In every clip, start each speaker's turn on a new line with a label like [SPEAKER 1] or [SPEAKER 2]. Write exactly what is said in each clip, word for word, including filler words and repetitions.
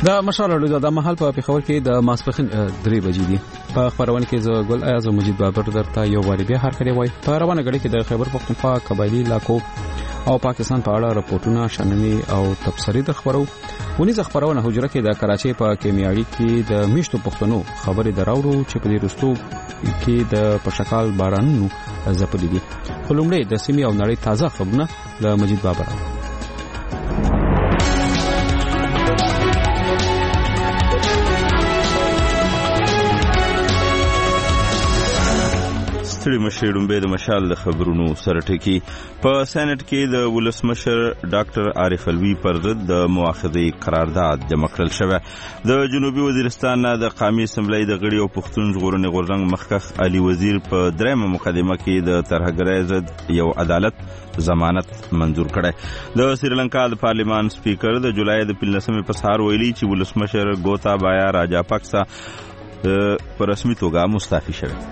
[SPEAKER 1] دا مشاله د محل په پیښور کې د ماسپخین درې بجې دي. په خبرونه کې زه ګل ایاز مجید بابر درته یو واری بیا هر کړی وای. په روانه غړي کې د خیبر پختونخوا قبایلی علاقو او پاکستان په اړه راپورټونه شننې او تبصرې د خبرو ونیز خبرونه حجره کې د کراچۍ په کیمیاړي کې د میشتو پښتنو خبرې دراوړو چې په دې رستو کې د پشکال بارانونو زپلې دي. خلومړي د سیمې او نړۍ تازه خبرونه د مجید بابر.
[SPEAKER 2] ستړي مشرون به د مشال د خبرونو سره ټکی. په سېنات کې د ولسمشر ډاکټر عارف الوی پر ضد د مؤاخذې قرارداد جمع کړل شوی. د جنوبي وزیرستان د قومي اسمبلی د غړي او پښتون ژغورنې غورځنګ مخکښ علي وزیر په درېمه مقدمه کې د ترهګرۍ ضد یو عدالت ضمانت منظور کړی. د سریلانکا د پارلیمان سپیکر د جولای د پنځلسمې په سهار ویلي چې ولسمشر ګوتابایا راجاپاکسا په رسمي توګه مستعفي شوی.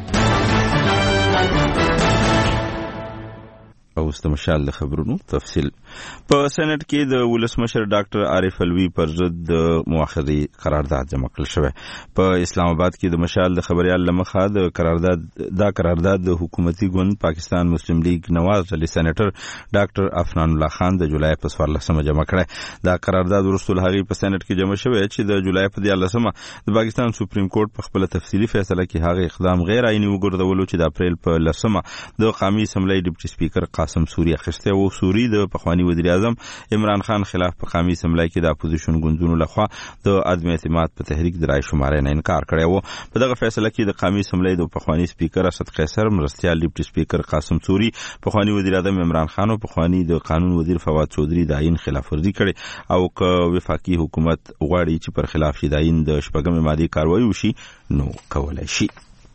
[SPEAKER 2] او ست مشال د خبرونو تفصیل. په سېنات کې د ولسمشر ډاکټر عارف الوی پر ضد د مؤاخذې قرارداد جمع کړل شوی. په اسلام آباد کې د مشال د خبريال لمخه د قرارداد دا قرارداد د حکومتي ګوند پاکستان مسلم لیگ نواز علي سېنیټر ډاکټر عفنان الله خان د جولای په څوارلسمه جمع کړی. دا قرارداد ورسول هغه په سېنات کې جمع شوی چې د جولای په دیارلسمه د پاکستان سپریم کورټ په خپل تفصیلی فیصله کې هغه اقدام غیر عیني وګرځولو چې د اپریل په لسمه د قومي اسمبلی ډیپټي سپیکر قاسم سوری اخیسته او سوری د پخوانی وزیر اعظم عمران خان خلاف په قومي اسمبلی کې د اپوزیشن ګوندونو لخوا د عدم اعتماد په تحریک د رای شمارې نه انکار کړی و. په دغه فیصله کې د قومي اسمبلی د پخوانی سپیکر اسد قیصر، مرستیال ډیپټي سپیکر قاسم سوری، پخوانی وزیر اعظم عمران خان او پخوانی د قانون وزیر فواد چودھری د عین خلاف ورزي کړي او که وفاقي حکومت غواړي چې پر خلاف شي د عین د شپږمې ماده کاروایی وشي نو کولای شي.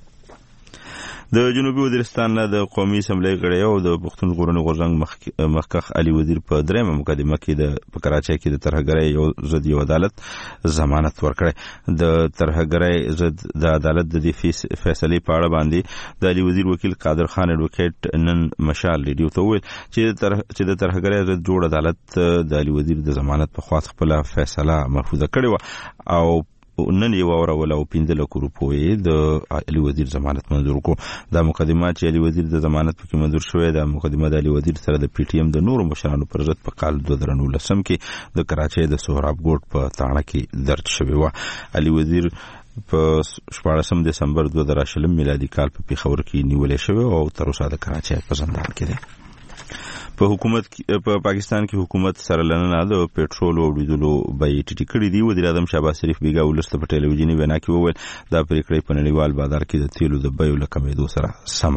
[SPEAKER 2] د جنوبي وزیرستان د قومي اسمبلی غړي او د پښتون ژغورنې غورځنګ مخکښ علي وزیر په درېمه مقدمه کې د په کراچۍ کې د ترهګرۍ یو ضد یو عدالت ضمانت ورکړي. د ترهګرۍ ضد د عدالت د دې فیصلې په اړه باندې د علي وزیر وکیل قادر خان اډوکیټ نن مشال ریډیو ته وویل چې د ترهګرۍ ضد جوړ عدالت د علي وزیر د ضمانت په خوا خپل فیصله محفوظه کړې و او نن یو اورول او پنځه لک روپۍ د علي وزیر ضمانت منظور کو. دا مقدمه چې علي وزیر د ضمانت په کې منظور شوې ده مقدمه د علي وزیر سره د پی ټی ایم د نورو مشرانو پر ضد په کال دوه زره نولسم کې د کراچۍ د سهراب ګوټ په تاڼه کې درج شوې و. علي وزیر په شپاړسم دسمبر دوه زره شلم میلادي کال په پیښور کې نیولې شوی او تر اوسه د کراچۍ په زندان کې دی. په حکومت په پاکستان کې حکومت سره لننه د پېټرول او ډیزلو بیې ټیټې کړې دي. وزیر اعظم شهباز شریف بیګا ولست په ټلویزیوني وینا کې وویل دا پریکړې په نړیوال بازار کې د تیلو د بیو له کمېدو سره سم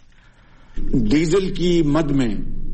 [SPEAKER 2] کړي.
[SPEAKER 3] ډیزل کی مد میں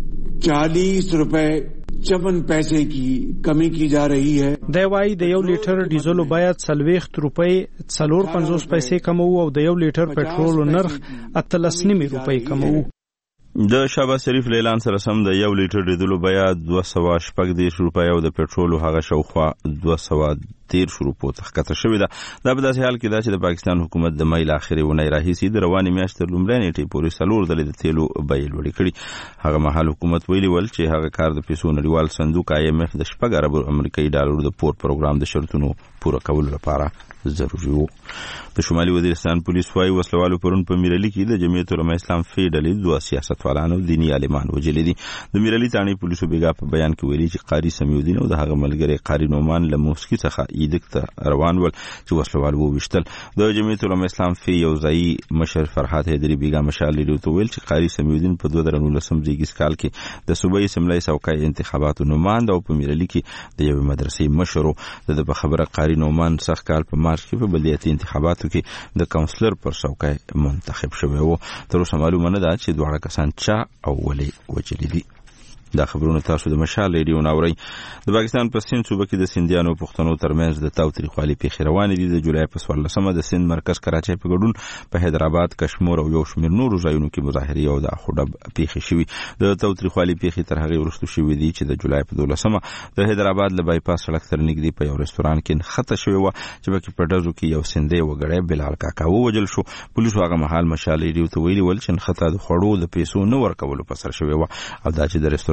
[SPEAKER 3] چالیس روپے چون پیسے کی کمی کی جا رہی ہے.
[SPEAKER 4] د وای د یو لیټر ډیزلو باید څلوېښت روپۍ څلور پنځوس پیسې کمو او د یو لیټر پېټرول نرخ اتلس نیمې روپۍ کمو.
[SPEAKER 2] د شهباز شریف اعلان سره سم د یو لیټر ډیزلو بیه دوه سوه شپږ دېرش روپۍ او د پېټرولو هغه شاوخوا دوه سوه دېرش روپو ته ښکته شوې ده. دا په داسې حال کې ده چې د پاکستان حکومت د مۍ له آخرې اونۍ راهیسې د روانې میاشتې تر لومړۍ نیټې پورې څلور ځلې د تیلو بیې لوړې کړي. هغه مهال حکومت ویلي ول چې هغه کار د پیسو نړیوال صندوق آی ایم اف د شپږ اربو امریکایي ډالرو د پور پروګرام د شرطونو پوره کولو لپاره ضروري وو. د شمالي وزیرستان پولیس وايي وسلوالو پرون په میرالي کې د جمعیت العلماء اسلام فی ډلې دوه سیاستوالانو دینی عالمان وجلې دي. د میرالي تاڼې پولیسو بیګا په بیان کې ویلي چې قاری سمیودین او د هغه ملګری قاری نومان له موسکی څخه ایدک ته روان ول چې وسلوال وو وشتل. د جمعیت العلماء اسلام فی یو ځای مشر فرحات حیدری بیګا مشال لیدو ته ویل چې قاری سمیودین په دوه زره نولسم زیږیز کال کې د صوبایي اسمبلی څوکۍ انتخاباتو نوماند او په میرالي کې د یوې مدرسې مشر د په خبره قاری نومان سخت کال په مارچ کې په بلدیاتي انتخاباتو کې د کونسلر پر څوکۍ منتخب شوی وو. تر اوسه معلومه نه ده چې دواړه کسان چا او ولې وجلي دي. دا خبرونه تاسو د مشال ریډیو ناورئ. د پاکستان په سند صوبه کې د سندیانو پښتنو ترمنځ د تاوتریخوالي پیښې روانې دي. د جولای په څوارلسمه د سند مرکز کراچۍ په ګډون په حیدرآباد، کشمیر او یو شمېر نورو ځایونو کې مظاهرې او د اخوډب پیښې شوي. د تاوتریخوالي پیښې تر هغې وروسته شوي دي چې د جولای په دولسمه د حیدرآباد له بایپاس سړک تر نږدې په یو رستوران کې نښته شوې وه چې پکې په ډزو کې یو سندی وګړی بلال کاکا ووژل شو. پولیسو هغه مهال مشال ریډیو ته ویلي ول چې نښته د خوړو د پیسو نه ورکولو په سر شوې وه او دا چې د رستوران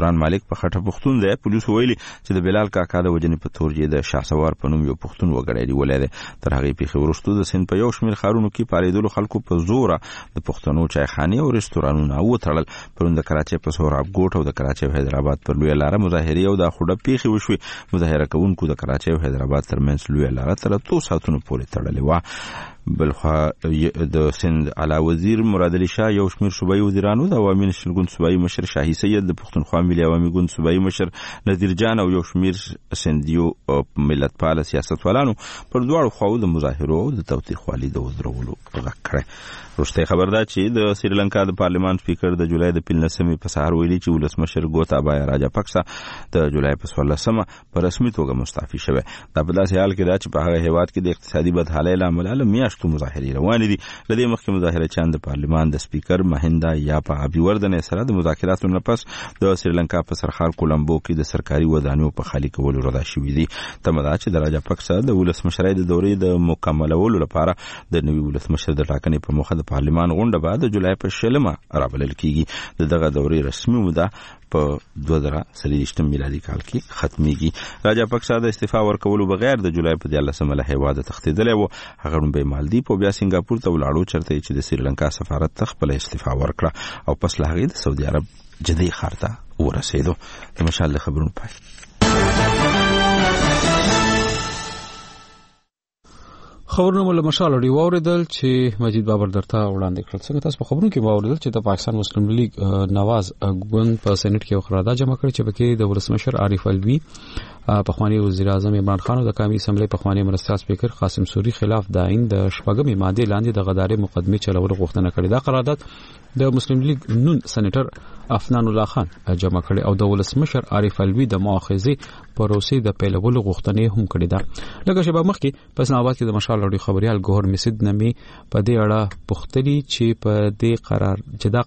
[SPEAKER 2] عمران مالک په خټه پښتون دی. پولیسو ویلي چې د بلال کاکا د وجنې په تور یې د شهسوار په نوم یو پښتون وګړی دی ولې دی. تر هغې پیښې وروسته د سند په یو شمېر ښارونو کې پارېدلو خلکو په زوره د پښتنو چایخانې او رستورانونه وتړل. پرون د کراچۍ په سهراب ګوټ او د کراچۍ او حیدرآباد پر لویه لاره مظاهرې او د خوډه پیښې وشوې. مظاهره کوونکو د کراچۍ او حیدرآباد ترمنځ لویه لاره تر اتو ساعتونو پورې تړلې وه. بلخوا د سند اعلی وزیر مراد علي شاه، یو شمېر صوبایي وزیرانو، د عوامي نشنل ګوند صوبایي مشر شاهي سید، د پښتونخوا ملي عوامي ګوند صوبایي مشر نذیر جان او یو شمېر سندیو ملتپاله سیاستوالانو پر دواړو خواو د مظاهرو او د تاوتریخوالي د وزرولو غږ کړی. وروستی خبر دا چې د سریلانکا د پارلمان سپیکر د جولای د پنځلسمې په سهار ویلي چې ولسمشر ګوتابایا راجاپکسا د جولای په څوارلسمه په رسمي توګه مستعفي شوی. دا په داسې حال کې ده چې په هغه هیواد کې د اقتصادي بدحالۍ له امله له میاشتو مظاهرې روانې دي. له دې مخکې مظاهرچیان د پارلمان د سپیکر مهندا یاپا ابیوردن سره د مذاکراتو نه پس د سریلانکا په سرحال کولمبو کې د سرکاري ودانیو په خالي کولو رضا شوي دي. تمه ده چې د راجاپکسا د ولسمشرۍ د دورې د مکملولو لپاره د نوي ولسمشر د ټاکنې په موخه د پارلمان غونډه به د جولای په شلمه رابلل کیږي. د دغه دورې رسمي موده په دوه زره څلوېښتم میلادي کال کې ختميږي. راجاپکسا د استعفا ورکولو بغیر د جولای په دیارلسمه له هیواده تښتېدلی و. هغه لومړی مالدیپ او بیا سنګاپور ته ولاړو چېرته چې د سریلانکا سفارت ته خپله استعفا ورکړه او پس له هغې د سعودي عرب جدي ښار ته ورسېدو. د مشال د خبرونو پای.
[SPEAKER 1] خبرونه مله مشال لري واوریدل چې مجید بابر درته وړاندې کړل. څنګه تاسو په خبرونو کې واوریدل چې د پاکستان مسلم لیگ نواز ګوند په سېنات کې یو قرارداد جمع کړی چې پکې د ولسمشر عارف الوی، پخوانی وزیر اعظم عمران خان او د قومي اسمبلی پخوانی مرستیال سپیکر قاسم سوري خلاف د آئین د شپږمې ماده لاندې د غداري مقدمه چلولو غوښتنه کړې. دا قرارداد د مسلم لیگ نون سېنیټر افنان الله خان جمع کړي او د ولسمشر عارف الوی د مؤاخذې پروسې د پیلولو غوښتنې هم کړې ده. لکه شباب مخکې په اسلام آباد کې د مشال لړۍ خبريال ګوهر مسید نمی په دې اړه پوښتنې چې په دې قرار جدا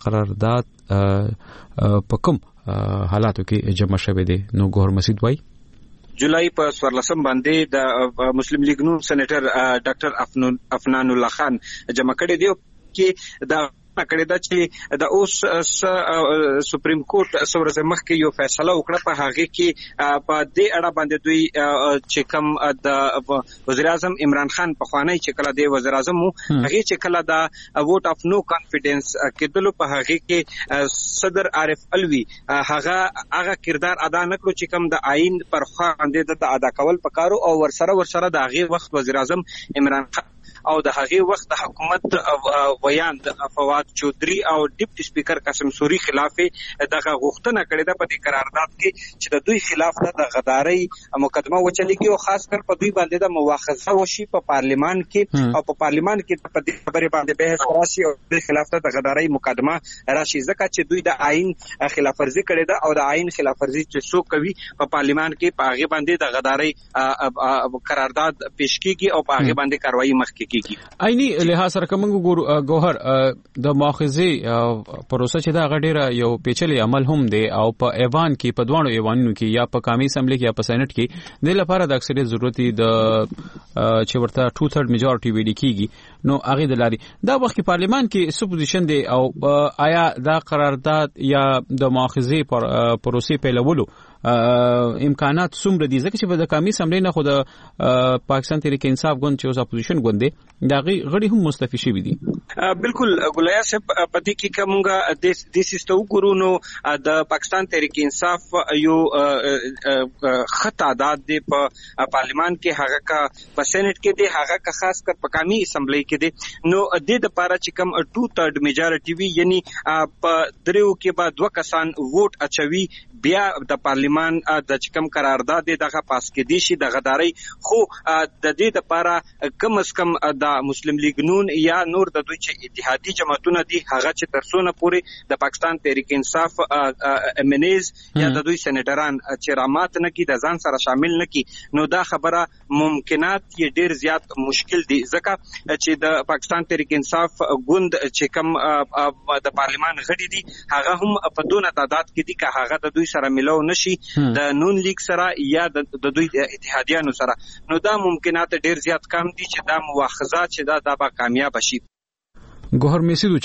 [SPEAKER 1] قرارداد په کوم حالاتو کې جمع شوی دی. نو ګوهر مسید وایي
[SPEAKER 5] جولای په څوارلسم باندې د مسلم لیگ نون سېنیټر ډاکټر افنان الله خان جمع کړي دی کې د کړی دا چې د اوس سپریم کورټ سورزه مخکې یو فیصله وکړه په هغه کې په دې اړه باندې دوی چې کوم د وزیر اعظم عمران خان په خوانی چې کله د وزیر اعظم هغه چې کله د ووټ اف نو کانفیډنس کېدلو په هغه کې صدر عارف الوی هغه هغه کردار ادا نکړو چې کوم د آئین پر خوا باندې د ادا کول پکارو او ورسره ورسره د هغه وخت وزیر اعظم عمران خان او د هغه وخت د حکومت ویان د فواد چودري او ډیپټي سپیکر قاسم سوري خلاف دغه غوښتنه کړې ده په دې قرارداد کې چې د دوی خلاف د غداري مقدمه وچلېږي او خاص کر په دوی باندې د مواخذه وشي په پارلیمان کې او په پارلیمان کې په دې خبرې باندې بحث راشي او د خلاف د غداري مقدمه راشي ځکه چې دوی د آئین خلاف ورزي کړې ده او د آئین خلاف ورزي چې څوک کوي په پارلیمان کې په هغه باندې د غداري قرارداد پیش کیږي او په هغه باندې کاروایی مخکې
[SPEAKER 1] آئینی لحاظ سره کوم ګوهر د مؤاخذې پروسه چې دا غډیره یو پیچلي عمل هم دی او په ایوان کې په دوانو ایوانونو کې یا په قومي اسمبلی کې یا په سېنات کې د لپاره د اکثریت ضرورت د چې ورته ټو تھرډ میجورټي ویل کیږي. نو هغه د لاري دا وخت کې پارلیمان کې سپوزیشن دی او آیا دا قرارداد یا د مؤاخذې پروسې پیلولو امکانات څومره دي ځکه چې په د قومي اسمبلی نه خو د پاکستان تحریک انصاف ګوند چې اوس اپوزیشن ګوند دی دا غړي هم مستفید شوي دي.
[SPEAKER 5] بالکل ګولیا صاحب پدې کې کومه د د سیستو ګورو نو د پاکستان تحریک انصاف یو خط عادت دی په پارلیمان کې هغه کا په سېنات کې دی هغه کا خاص کر په قومي اسمبلی کې دی. نو د د لپاره چې کوم ټو تھرډ میجورټي وی یعنی په دریو کې بعد دوه کسان ووټ اچوي بیا د پارلیمان د چکم قرارداد دغه پاس کې دي شي د غداري خو د دې لپاره کم از کم د مسلم لیگ نون یا نور د دوی چې اتحادی جماعتونه دي هغه چې ترسونه پوري د پاکستان تحریک انصاف امنیز یا د دوی سېنیټران چې رامات نه کی د ځان سره شامل نه کی نو دا خبره ممکنات یې ډیر زیات مشکل دي ځکه چې د پاکستان تحریک انصاف ګوند چې کم د پارلیمان غړي دي هغه هم په دونه تعداد کې دي که هغه د دوی سره ملو نشي د نون لیگ سره یا د دوی اتحادیانو سره نو دا ممکنات ډیر زیات کم دي چې دا مواخذات چې دا د با کامیاب شي.
[SPEAKER 1] ګوهر میسیدو چې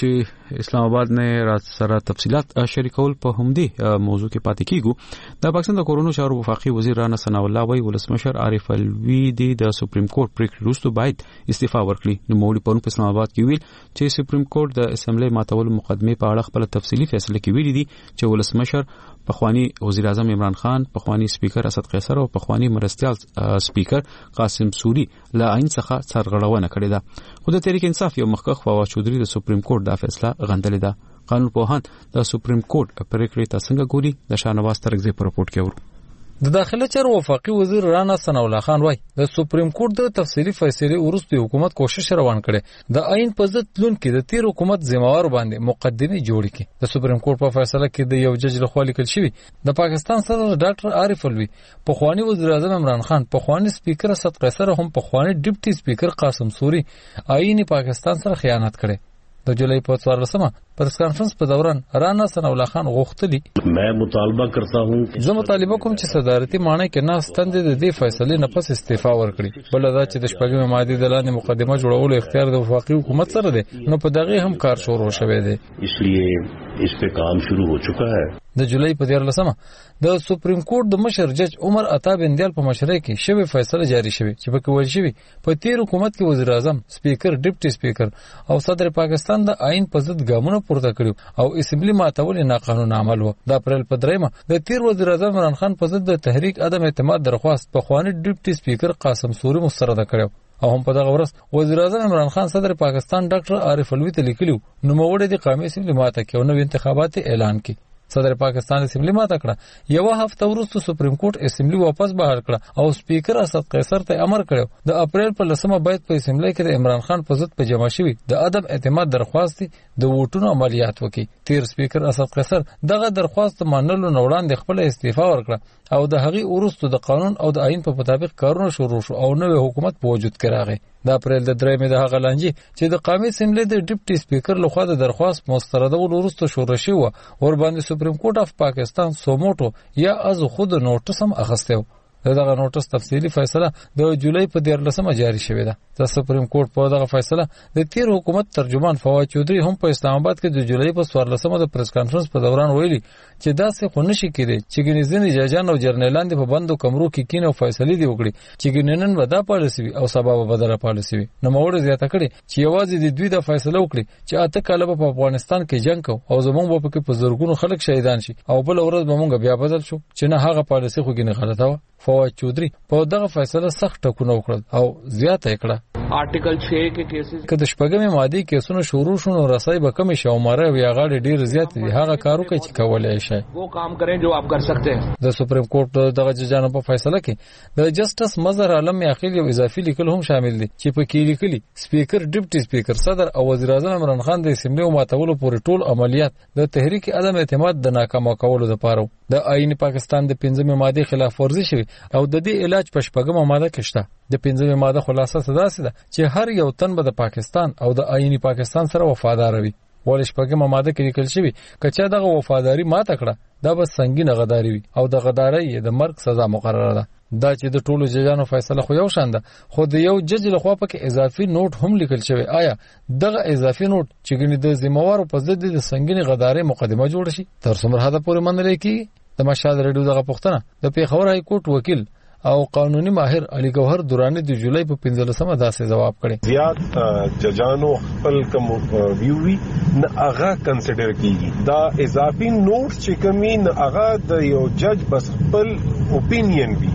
[SPEAKER 1] اسلام آباد نه را سره تفصيلات شریکول په همدې موضوع کې پاتې کیږو. د پاکستان د کورونو چارو وفاقي وزیر رانا ثنا الله وی ولسمشر عارف الوی د سپریم کورټ پریکړې وروسته باید استعفا ورکړي. نو مولوی په اسلام آباد کې ویل چې سپریم کورټ د اسمبلی ماتول مقدمه په اړه خپل تفصیلی فیصله کې ویلي دي چې ولسمشر پخوانی وزیر اعظم عمران خان، پخوانی سپیکر اسد قیصر او پخوانی مرستیال سپیکر قاسم سوری له عین څخه سرغړونه کړې ده. خو د تحریک انصاف یو مخکخ فواد چودري د سپریم کورټ د فیصله غندلې ده. قانون پوهان د سپریم کورټ پریکړې ته څنګه ګوري؟ د شاهنواز ترغزي په رپورت کې ورو.
[SPEAKER 6] د داخله چارو وفاقي وزیر رانا ثنا الله خان وای د سپریم کورټ د تفصیلی فیصله وروسته حکومت کوشش روان کړي د آئین په ضد لونکي د تیر حکومت ذمہوار باندې مقدمه جوړ کړي. د سپریم کورټ په فیصله کې د یو جج لخوا لیکل شوی د پاکستان صدر ډاکټر عارف الوی، پخوانی وزیر اعظم عمران خان، پخوانی سپیکر اسد قیصر هم پخوانی ډیپټي سپیکر قاسم سوری آئین پاکستان سره خیانت کړي. د جولای په څوارلسمه پریس کانفرنس په دوران رانا ثنا الله خان غوښتلی
[SPEAKER 7] मैं मुतालबा करता हूं
[SPEAKER 6] زه مطالبه کوم چې صدارتي مانای کې نه ستند د دې فیصلې نه پس استعفا ورکړي. بل دا چې د شپږمې ماده د لاندې مقدمه جوړولو اختیار د وفاقي حکومت سره دی، نو په دغه هم کار شروع شوی دی.
[SPEAKER 7] इसलिए इस पे काम शुरू हो चुका है.
[SPEAKER 6] د جولای په دیارلسمه د سپریم کورټ د مشر جج عمر عطا بندیال په مشرۍ کې شوی فیصله جاری شوی چې په کې ویل شوی په تیر حکومت کې وزیر اعظم، سپیکر، ډیپټي سپیکر او صدر پاکستان د آئین په ضد ګامونه پورته کړي او اسمبلی ماتول ناقانونه عمل و. د اپریل په دریمه د تیر وزیر اعظم عمران خان په ضد د تحریک عدم اعتماد درخواست په خوانی ډیپټي سپیکر قاسم سوری مسترد کړو او هم په دغه ورځ وزیر اعظم عمران خان صدر پاکستان ډاکټر عارف الوی ته لیکلو نو موړې د قومي اسمبلی ماته کې او نو انتخابات اعلان کړي. صدر پاکستان اسمبلی ماته کړه. یو هفته وروسته سپریم کورټ اسمبلی واپس بحال کړه او سپیکر اسد قیصر ته امر کړو د اپریل په لسمه باید په اسمبلی کې د عمران خان په ضد په جمع شوی د عدم اعتماد درخواست د ووټونو عملیات وکړي. تیر سپیکر اسد قیصر دغه درخواست منلو نه وړاندې خپل استعفا ورکړه او د هغې وروسته د قانون او د آئین په مطابق کارونه شروع شو او نوې حکومت په وجود کې راغی. د اپریل د درېمې د هغه لانجې چې د قومي اسمبلی د ډیپټي سپیکر لخوا د درخواست مستردول وروسته شروع شوی و ور باندې سپریم کورټ اف پاکستان سوموټو یا از خود نوټس هم اخیسته. دغه نوټس تفصیلی فیصله د جولای په دیارلسمه جاری شوې ده. د سپریم کورټ په دغه فیصله د تیر حکومت ترجمان فواد چودري هم په اسلام آباد کې د جولای په څوارلسمه د پریس کانفرنس په دوران ویلي چې داسې خو نشي کېدی چې ګنیزنی ججان او جرنیلان په بندو کمرو کې کینو فیصله دی وکړي چې ګننن ودا پالیسی او سبب بدره پالیسی وي. نو موږ زیاته کړي چې یوازې د دوی د فیصله وکړي چې اته کاله په افغانستان کې جنگ کو او زمونږ په کې په زورګونو خلک شهیدان شي او بل ورځ به موږ بیا بدل شو چې نه هغه پالیسی خو ګنې غلطه و. فواد چودري په دغه فیصله سخت ټکونه وکړل او زیاته کړه
[SPEAKER 8] آرټیکل छह के केसेस
[SPEAKER 6] که د شپږمې ماده کیسونو شروع شونه رسای به کم شي او ماره وی غاړي ډیر زیات دي هغه کارو کوي چې کولای شي
[SPEAKER 8] वो काम करें जो आप कर सकते हैं.
[SPEAKER 6] د سپریم کورټ دغه ججانو په فیصله کې د جسټس مظهر عالم یاخیل یو اضافي لیکل هم شامل دي چې په کې لیکلي سپیکر، ډیپټي سپیکر، صدر او وزیر اعظم عمران خان د اسمبلی او ماتولو پورې ټول عملیات د تحریک عدم اعتماد د ناکامه کولو لپاره د آئین پاکستان د پنځمې ماده خلاف ورزي شوی او د دې علاج په شپږمه ماده کې شته. د پنځمې ماده خلاصه څه ده چې هر یو تن به د پاکستان او د آئین پاکستان سره وفادار وي. ول شپږمه ماده کې لیکل شوی کچا دغه وفاداری ماته کړه دا به سنگینه غداری وي او د غدارۍ د مرګ سزا مقرره ده. دا چې د ټولو ججانو فیصله خو یو شان ده خو د یو جج لخوا پکې اضافي نوٹ هم لیکل شوی. آیا دغه اضافي نوٹ چې ګنې د ذمہوارو په ضد د سنگینه غدارۍ مقدمه جوړ شي تر څومره حد پورې منل کیږي؟ د مشهد ریډیو دغه پښتنه د پیښور های کورټ وکیل او قانوني ماهر علي ګوهر دوراني د جولای په پنځلسمه داسې جواب کړي
[SPEAKER 9] زیات ججانو خپل کوم ویوي نه هغه کنسیډر کیږي دا اضافي نوټ چې کومي نه هغه د یو جج بس خپل اوپینین وي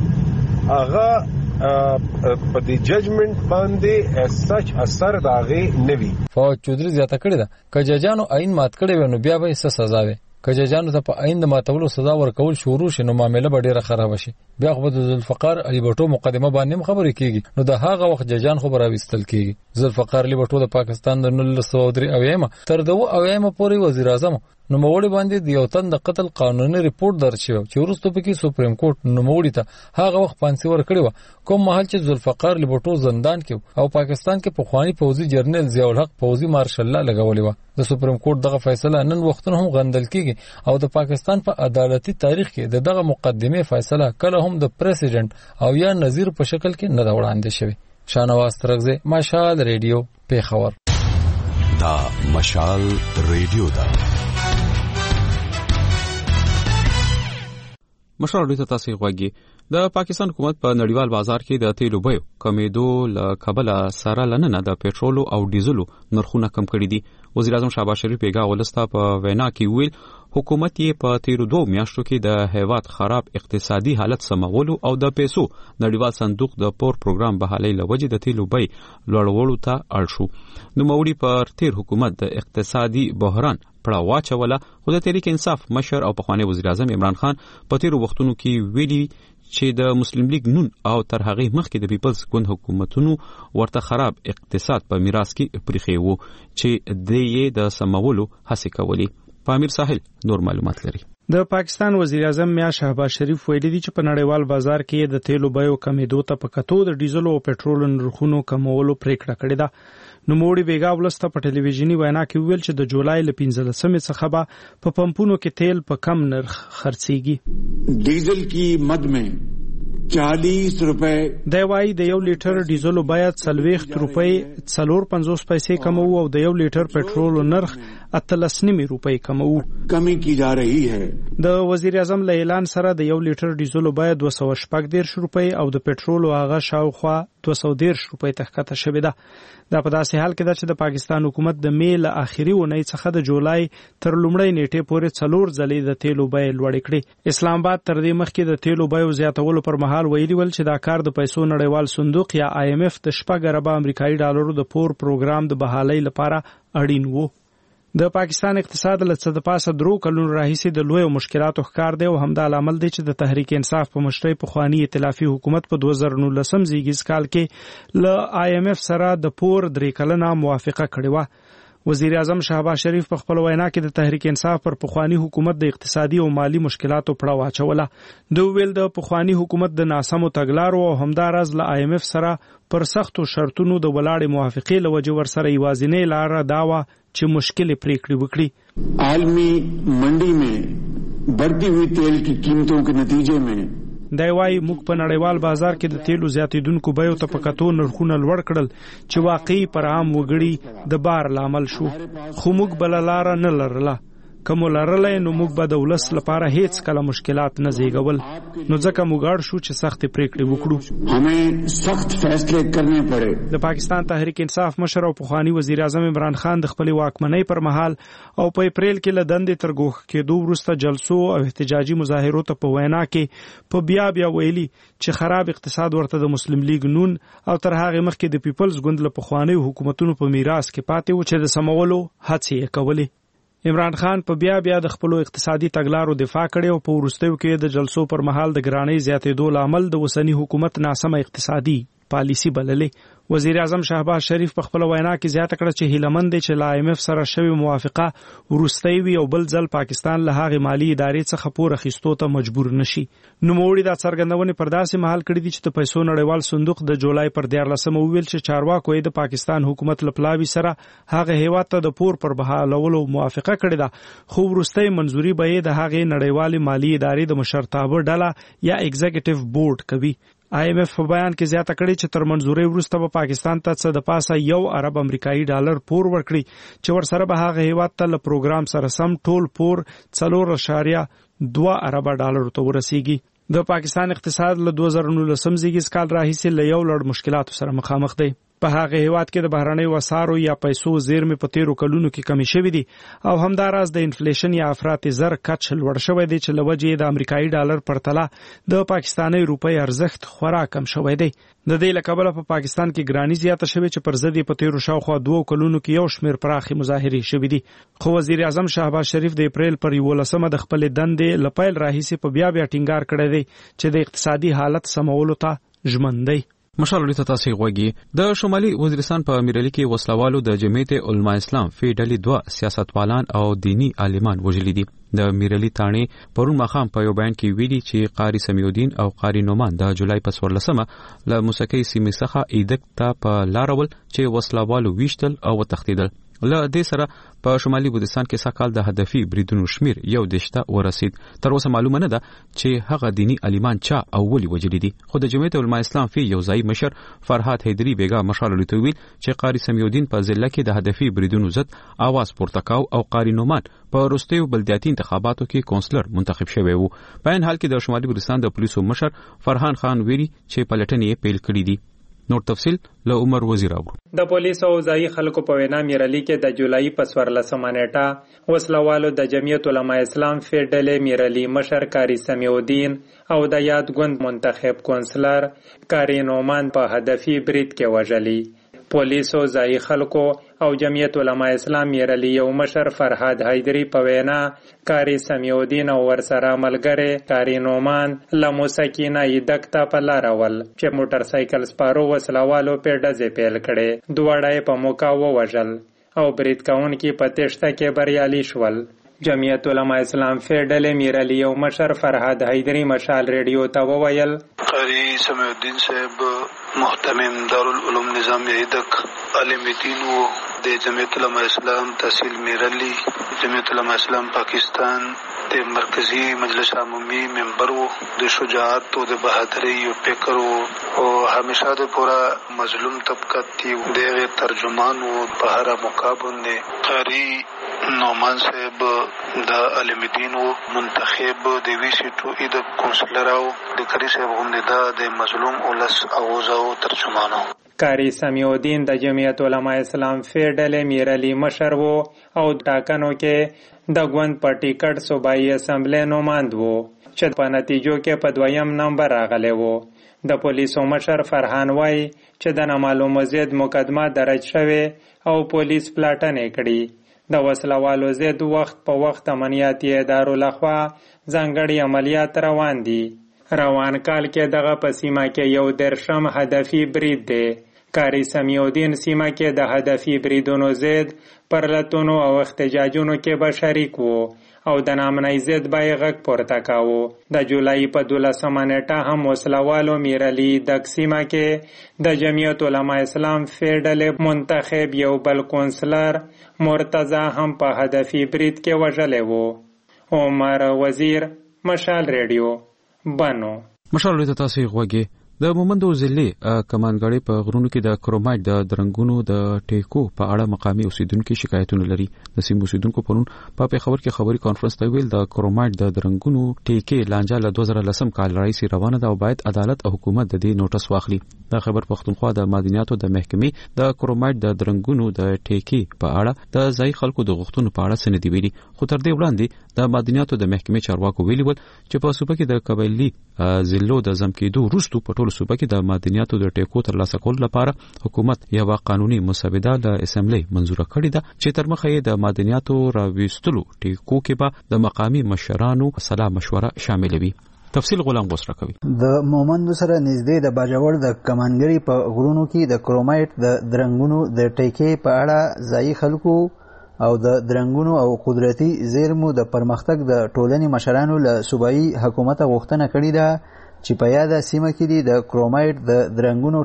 [SPEAKER 9] هغه په دې ججمنټ باندې اس سچ اثر داغه نوي.
[SPEAKER 6] فواد چودري زیاته کړی دا که ججانو آئین مات کړي ونه بیا به څه سزا وي. که ججانو ته په آئین د ماتولو سزا ورکول شروع شي نو معاملې به ډیره خراب شي. بیا خو د ذوالفقار علي بټو مقدمه باندې خبرې کیږي نو د هغه وخت ججان خو براويستل کیږي. ذوالفقار علي بټو د پاکستان د نولس سوه درې اویایم تر دغه اویایم پورې وزیر اعظم نو موړي باندې د یو تن د قتل قانوني ریپورت درج شو چې ورسته پکې سپریم کورټ نو موړي ته هغه وخت پانسی ور کړی و کوم محل چې ذوالفقار علي بټو زندان کې او پاکستان کې په خواني فوزي جرنیل ضیاء الحق فوزي مارشل الله لګولې و. د سپریم کورټ دغه فیصله نن وختونه هم غندل کیږي او د پاکستان په عدالتي تاریخ کې د دغه مقدمه فیصله کله هم د پریزیدنت او یا نظیر په شکل کې نه وړاندې شوی. شاهنواز ترغزي، مشال ریډیو، پیښور.
[SPEAKER 10] دا مشال ریډیو دا
[SPEAKER 1] مشال ریډیو تاسو غوږی د پاکستان حکومت په نړیوال بازار کې د تیلو بیو کمیدو ل کبله سره لننه د پېټرولو او ډیزلو نرخونه کم کړي دي. وزیر اعظم شهباز شریف بیګا ولستا په وینا کې ویل حکومت یې په تیرو دوه میاشتو کې د هیواد خراب اقتصادي حالت سمولو او د پیسو نړیوال صندوق د پور پروګرام بحالۍ لوجې د تیلو بی لوړولو ته اړ شو. نو موري پر تیر حکومت د اقتصادي بحران پړه واچوله، خو د تحریک انصاف مشر او پخوانی وزیر اعظم عمران خان په تیرو وختونو کې ویلي چې د مسلم لیگ نون او تر هغه مخکې د پیپلز ګوند حکومتونو ورته خراب اقتصاد په میراث کې پریخي وو چې د یې د سمولو هڅه کوي. پامیر ساحل نور معلومات لري.
[SPEAKER 4] د پاکستان وزیر اعظم میا شهباز شریف ویلي دی چې په نړیوال بازار کې د تیلو بیو کمیدو ته په کتو د ډیزلو او پېټرولو نرخونو کمولو پریکړه کړې ده. نو موړي بیګا ولسته په ټلویزیونی وینا کې ویل چې د جولای ل پنځلسمې څخه به په پمپونو کې تیل په کم نرخ خرڅيږي.
[SPEAKER 3] ډیزل کی مد میں چالیس روپے
[SPEAKER 4] د وای د یو لیټر ډیزلو باید څلوېښت روپۍ څلور پنځوس پیسې کم او د یو لیټر پېټرولو نرخ اتلس نیمه روپۍ کم او
[SPEAKER 3] کمی کی جا رہی ہے.
[SPEAKER 4] د وزیر اعظم له اعلان سره د یو لیټر ډیزلو باید دوه سوه شپږ دېرش روپۍ او د پېټرولو هغه شاوخوا دوه سوه دېرش روپۍ ته ښکته شوې ده. دا په داسې حال کې ده چې د پاکستان حکومت د می له آخري اونۍ څخه د جولای تر لومړۍ نیټې پورې څلور ځلې د تیلو بیې لوړې کړې. اسلام آباد تر دې مخکې د تیلو بیو زیاتولو پر مهال ویلي ول چې دا کار د پیسو نړیوال صندوق یا آی ایم ایف د شپږ اربه امریکایي ډالرو د پور پروګرام د بحالۍ لپاره اړین وو. د پاکستان اقتصاد له څه د پاسه درو کلونو راهیسې د لوی مشکلاتو ښکار دی او همدا لامل دی چې د تحریک انصاف په مشرۍ پخوانی ائتلافي حکومت په دوه زره نولسم زیږیز کال کې له آی ایم ایف سره د پور درې کلنه موافقه کړې وه. وزیر اعظم شهباز شریف په خپل وینا کې د تحریک انصاف پر پخوانی حکومت د اقتصادي او مالی مشکلاتو پړه واچوله. دوی ویل د پخوانی حکومت د ناسمو تګلارو او همدارز له آی ایم ایف سره پر سختو شرطونو د ولاړې موافقې لوجه ور سره یوازینۍ لار داوا چې مشکل پریکړې وکړي.
[SPEAKER 3] عالمی منډي میں بڑھتی ہوئی تیل کی قیمتوں کے نتیجے میں
[SPEAKER 4] دا وایي موږ په نړیوال بازار کې د تیلو زیاتیدونکو بیو ته په کتو نرخونه لوړ کړل چې واقعي پر عام وګړي د بار لامل شو، خو موږ بل لار نه لرله. کوم لرلای نو موږ به د ولس لپاره هیڅ کله مشکلات نه زیږول، نو ځکه موږ اړ شو چې سخت پریکړې وکړو.
[SPEAKER 3] همې سخت فیصله کرنے پړې.
[SPEAKER 4] د پاکستان تحریک انصاف مشر او پخوانی وزیر اعظم عمران خان د خپل واکمنۍ پر مهال او په اپریل کې له دندې تر ګوښه کېدو وروسته جلسو او احتجاجي مظاهرو ته په وینا کې په بیا بیا ویلي چې خراب اقتصاد ورته د مسلم لیگ نون او تر هغه مخکې د پیپلز ګوند له پخوانی حکومتونو په میراث کې پاتې و چې د سمولو هڅې یې کولې. عمران خان په بیا بیا د خپل اقتصادي تګلارو دفاع کړي او په وروستیو کې د جلسو پر مهال د ګرانۍ زیاتېدو لامل د وسنی حکومت ناسمه اقتصادي پالیسی بللې. وزیر اعظم شهباز شریف په خپل وینا کې زیاته کړه چې هیلمند دی چې له آی ایم ایف سره شوی موافقه وروستۍ وي او بل ځل پاکستان له هغې مالی ادارې څخه پور اخیستو ته مجبور نشي. نوموړي دا څرګندونې پر داسې مهال کړې دي چې د پیسو نړیوال صندوق د جولای پر دیارلسمه وویل چې چارواکو یې د پاکستان حکومت له پلاوي سره هغه هیواد ته د پور پر بحالولو موافقه کړې ده، خو وروستۍ منظوري به یې د هغې نړیوالې مالی ادارې د مشرتابه ډله یا ایگزیکټیو بورډ کوي. آی ایم ایف په بیان کې زیاته کړې چې تر منظوري وروسته به پاکستان ته څه د پاسه یو ارب امریکایي ډالر پور ورکړي چې ورسره به هغه هیواد ته له پروګرام سره سم ټول پور څلور اعشاریه دوه ارب ډالر ته ورسیږي. د پاکستان اقتصاد له دوه زره نولسم زیږیز کال راهیسې له یو لړ مشکلاتو سره مخامخ دی. په هغه هیواد کې د بهرنیو اسعارو یا پیسو زیرمې په تیرو کلونو کې کمی شوې دي او همداراز د انفلیشن یا افراط زر کچ لوړ شوی دی چې له وجې د امریکایي ډالر پرتله د پاکستاني روپۍ ارزښت خورا کم شوی دی. د دې له کبله په پاکستان کې ګرانی زیاته شوې چې پر ضد په تیرو شاوخوا دوه کلونو کې یو شمېر پراخې مظاهرې شوې دي. خو وزیر اعظم شهباز شریف د اپریل پر یولسمه د خپل دندې له پیل راهیسې په بیا بیا ټینګار کړی دی چې د اقتصادي حالت سمولو ته ژمن دی.
[SPEAKER 1] مشال ورته تاسو غوږی د شمالي وزیرستان په امیرعلی کې وسلوالو د جمعیت علماء اسلام فی ډلې دوه سیاستوالان او دینی عالمان وژلي دي. د امیرعلی تانې پرون ماښام په یو بیان کې ویلي چې قاری سمیع الدین او قاری نومان د جولای په څوارلسمه له موسیقۍ سیمې څخه ایدک ته په لارول چې وسلوالو ویشتل او تښتیدل له دې سره په شمالي بلوچستان کې سکهال د هدفي بریدونو شمیر یو دشته ورسید. تر اوسه معلومه نه ده چې هغه دینی عالمان چا او ولي وجلي دي، خو د جمعیت علماء اسلام فی یو ځای مشر فرهاد حیدری بیگا مشال لته ویل چې قاری سمیودین په ضلع کې د هدفي بریدونو ضد आवाज پورته کاو او قاری نومان په وروستیو بلدیاتي انتخاباتو کې کونسلر منتخب شوی وو. په ان حال کې د شمالي بلوچستان د پولیسو مشر فرحان خان ویلي چې پلټنې پیل کړې دي. نور تفصیل له عمر وزیر اورو.
[SPEAKER 11] د پولیسو او ځای خلکو په وینا میرالي کې د جولای په څوارلسمه نیټه وسلوالو د جمعیت علماء اسلام فیډلې میرالي مشر کاری سمیودین او د یاد ګوند منتخب کونسلر کاری نومان په هدفي برید کې وژلي. پولیسو ځای خلکو او جمعیت علماء اسلام میرالي یو مشر فرهاد حیدری په وینا کاری سمیودین او ورسره ملګری کاری نومان لموسکینه یدکتا په لاراول چې موټر سایکل سپارو وسلوالو په ډزې پیل کړي. دواړه په موقع ووژل او برید کوونکي په تېښته کې بریالي شول. جمعیت علماء اسلام فیډل میرالي یو مشر فرهاد حیدری مشال ریډیو ته وویل
[SPEAKER 12] قاری سمیودین صاحب محتمم دارالعلوم نظامیه دک عالم دین و د جمعیت علماء اسلام تحصیل میرالي جمعیت علماء اسلام پاکستان د مرکزی مجلس عمومی ممبر و د شجاعت و د بہادری و فکر و همیشه د پورا مظلوم طبقات تی د ترجمان و په هر مقابل نه قاری نومان صاحب د عالم دین و منتخب د وی سی ټو ای د کونسلر او د کری صاحب هم د مظلوم اولس اوزا او ترجمانو.
[SPEAKER 11] کاری سمیودین د جمعیت علماء اسلام فیډل میرالي مشر وو او ټاکنو کې د ګوند په ټیکټ صوبایي اسمبلی نوماند وو چې په نتیجو کې په دویم نمبر راغلی وو. د پولیسو مشر فرحان وای چې د نامعلومه ضد مقدمه درج شوه او پولیس پلاټنې کړي. د وسلوالو ضد وخت په وخت امنیتي ادارو لخوا ځانګړي عملیات روان دي. روان کال کې دغه په سیمه کې یو درشم هدفي برید دی. کاری سمیودین سیمه کې د هدفي بریدونو ضد پرلتونو او احتجاجونو کې به شریک وو او د نامنۍ ضد به یې غږ پورته کاوه. د جولای په دولسمه نیټه هم وسلوالو میرالي دک سیمه کې د جمعیت علماء اسلام فیډل منتخب یو بل کونسلر مرتضی هم په هدفي برید کې وژلی وو. عمر وزیر مشال ریډیو بانو.
[SPEAKER 1] مشال ریډیو ته تاسو غوږی. د مومندو ضلع کمانګړې په غرونو کې د کرومایټ د درنګونو د ټیکو په اړه مقامي اوسیدونکو شکایتونه لري. د سیمو اوسیدونکو پرون په پیښور کې خبري کانفرنس ته ویل د کرومایټ د درنګونو ټیکې لانجه له دوه زره لسم کال راځي روانه ده او باید عدالت او حکومت د دې نوټس واخلي. د خبر پښتونخوا د معدنیاتو د محکمې د کرومایټ د درنګونو د ټیکې په اړه د ځای خلکو د غوښتنو په اړه سند ویلي، خو تر دې وړاندې د معدنیاتو د محکمې چارواکو ویلي ول چې په صوبه کې د قبایلی ضلعو د ځم کېدو وروسته په ټولو صوبه کې د معدنیاتو د ټیکو ترلاسه کولو لپاره حکومت یو قانوني مسوده د اسمبلی منزوره کړې ده چې تر مخه یې د معدنیاتو راوستلو ټیکو کې به د مقامي مشرانو سلا مشوره شامل وي. تفصیل غلام غوسره کوي.
[SPEAKER 13] د مومندو سره نږدې د باجوړ د کمانګری په غرونو کې د کرومایټ د درنګونو د ټیکې په اړه ځای خلکو او د درنګونو او قدرتي زیرمو د پرمختګ د ټولنې مشرانو له صوبایي حکومت غوښتنه کړې ده چې په یاده سیمه کې د کرومایټ د درنګونو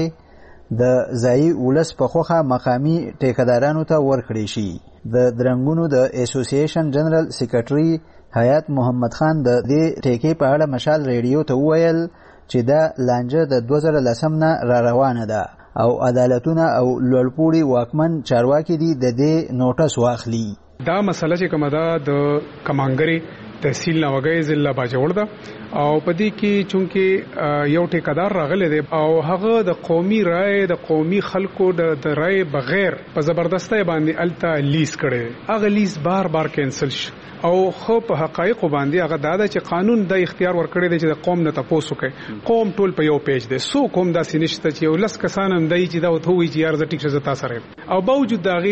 [SPEAKER 13] ټیکې د ځایي ولس په خوخه مقامي ټیکدارانو ته ورکړي شي. د درنګونو د اسوسییشن جنرال سیکریټري حیات محمد خان د دې ټیکې په اړه مشال ریډیو ته وویل چې دا لانجه د دوه زره لسم نه را روانه ده او عدالتونه او لوړپوړي واکمن چارواکي دي د دې نوټس واخلي.
[SPEAKER 14] دا مسله چې کومه ده د کمانګری تحصیل نوګي ضلع باجوړ ده او پدې کې چونکه یو ټیکدار راغلی دی او هغه د قومي رائے د قومي خلکو د رائے بغیر په زبردستی باندې التا لیز کړي. هغه لیز بار بار کینسل شي او خو په حقایق باندې هغه دا چې قانون د اختیار ورکړي دی چې د قوم نه تاسو کوي. قوم ټول په یو پیج دی، سو قوم دا سینشته چې یو لس کسان هم دی چې دا وته وی چې یار ز ټیک شزه تاسو سره او باوجود داغي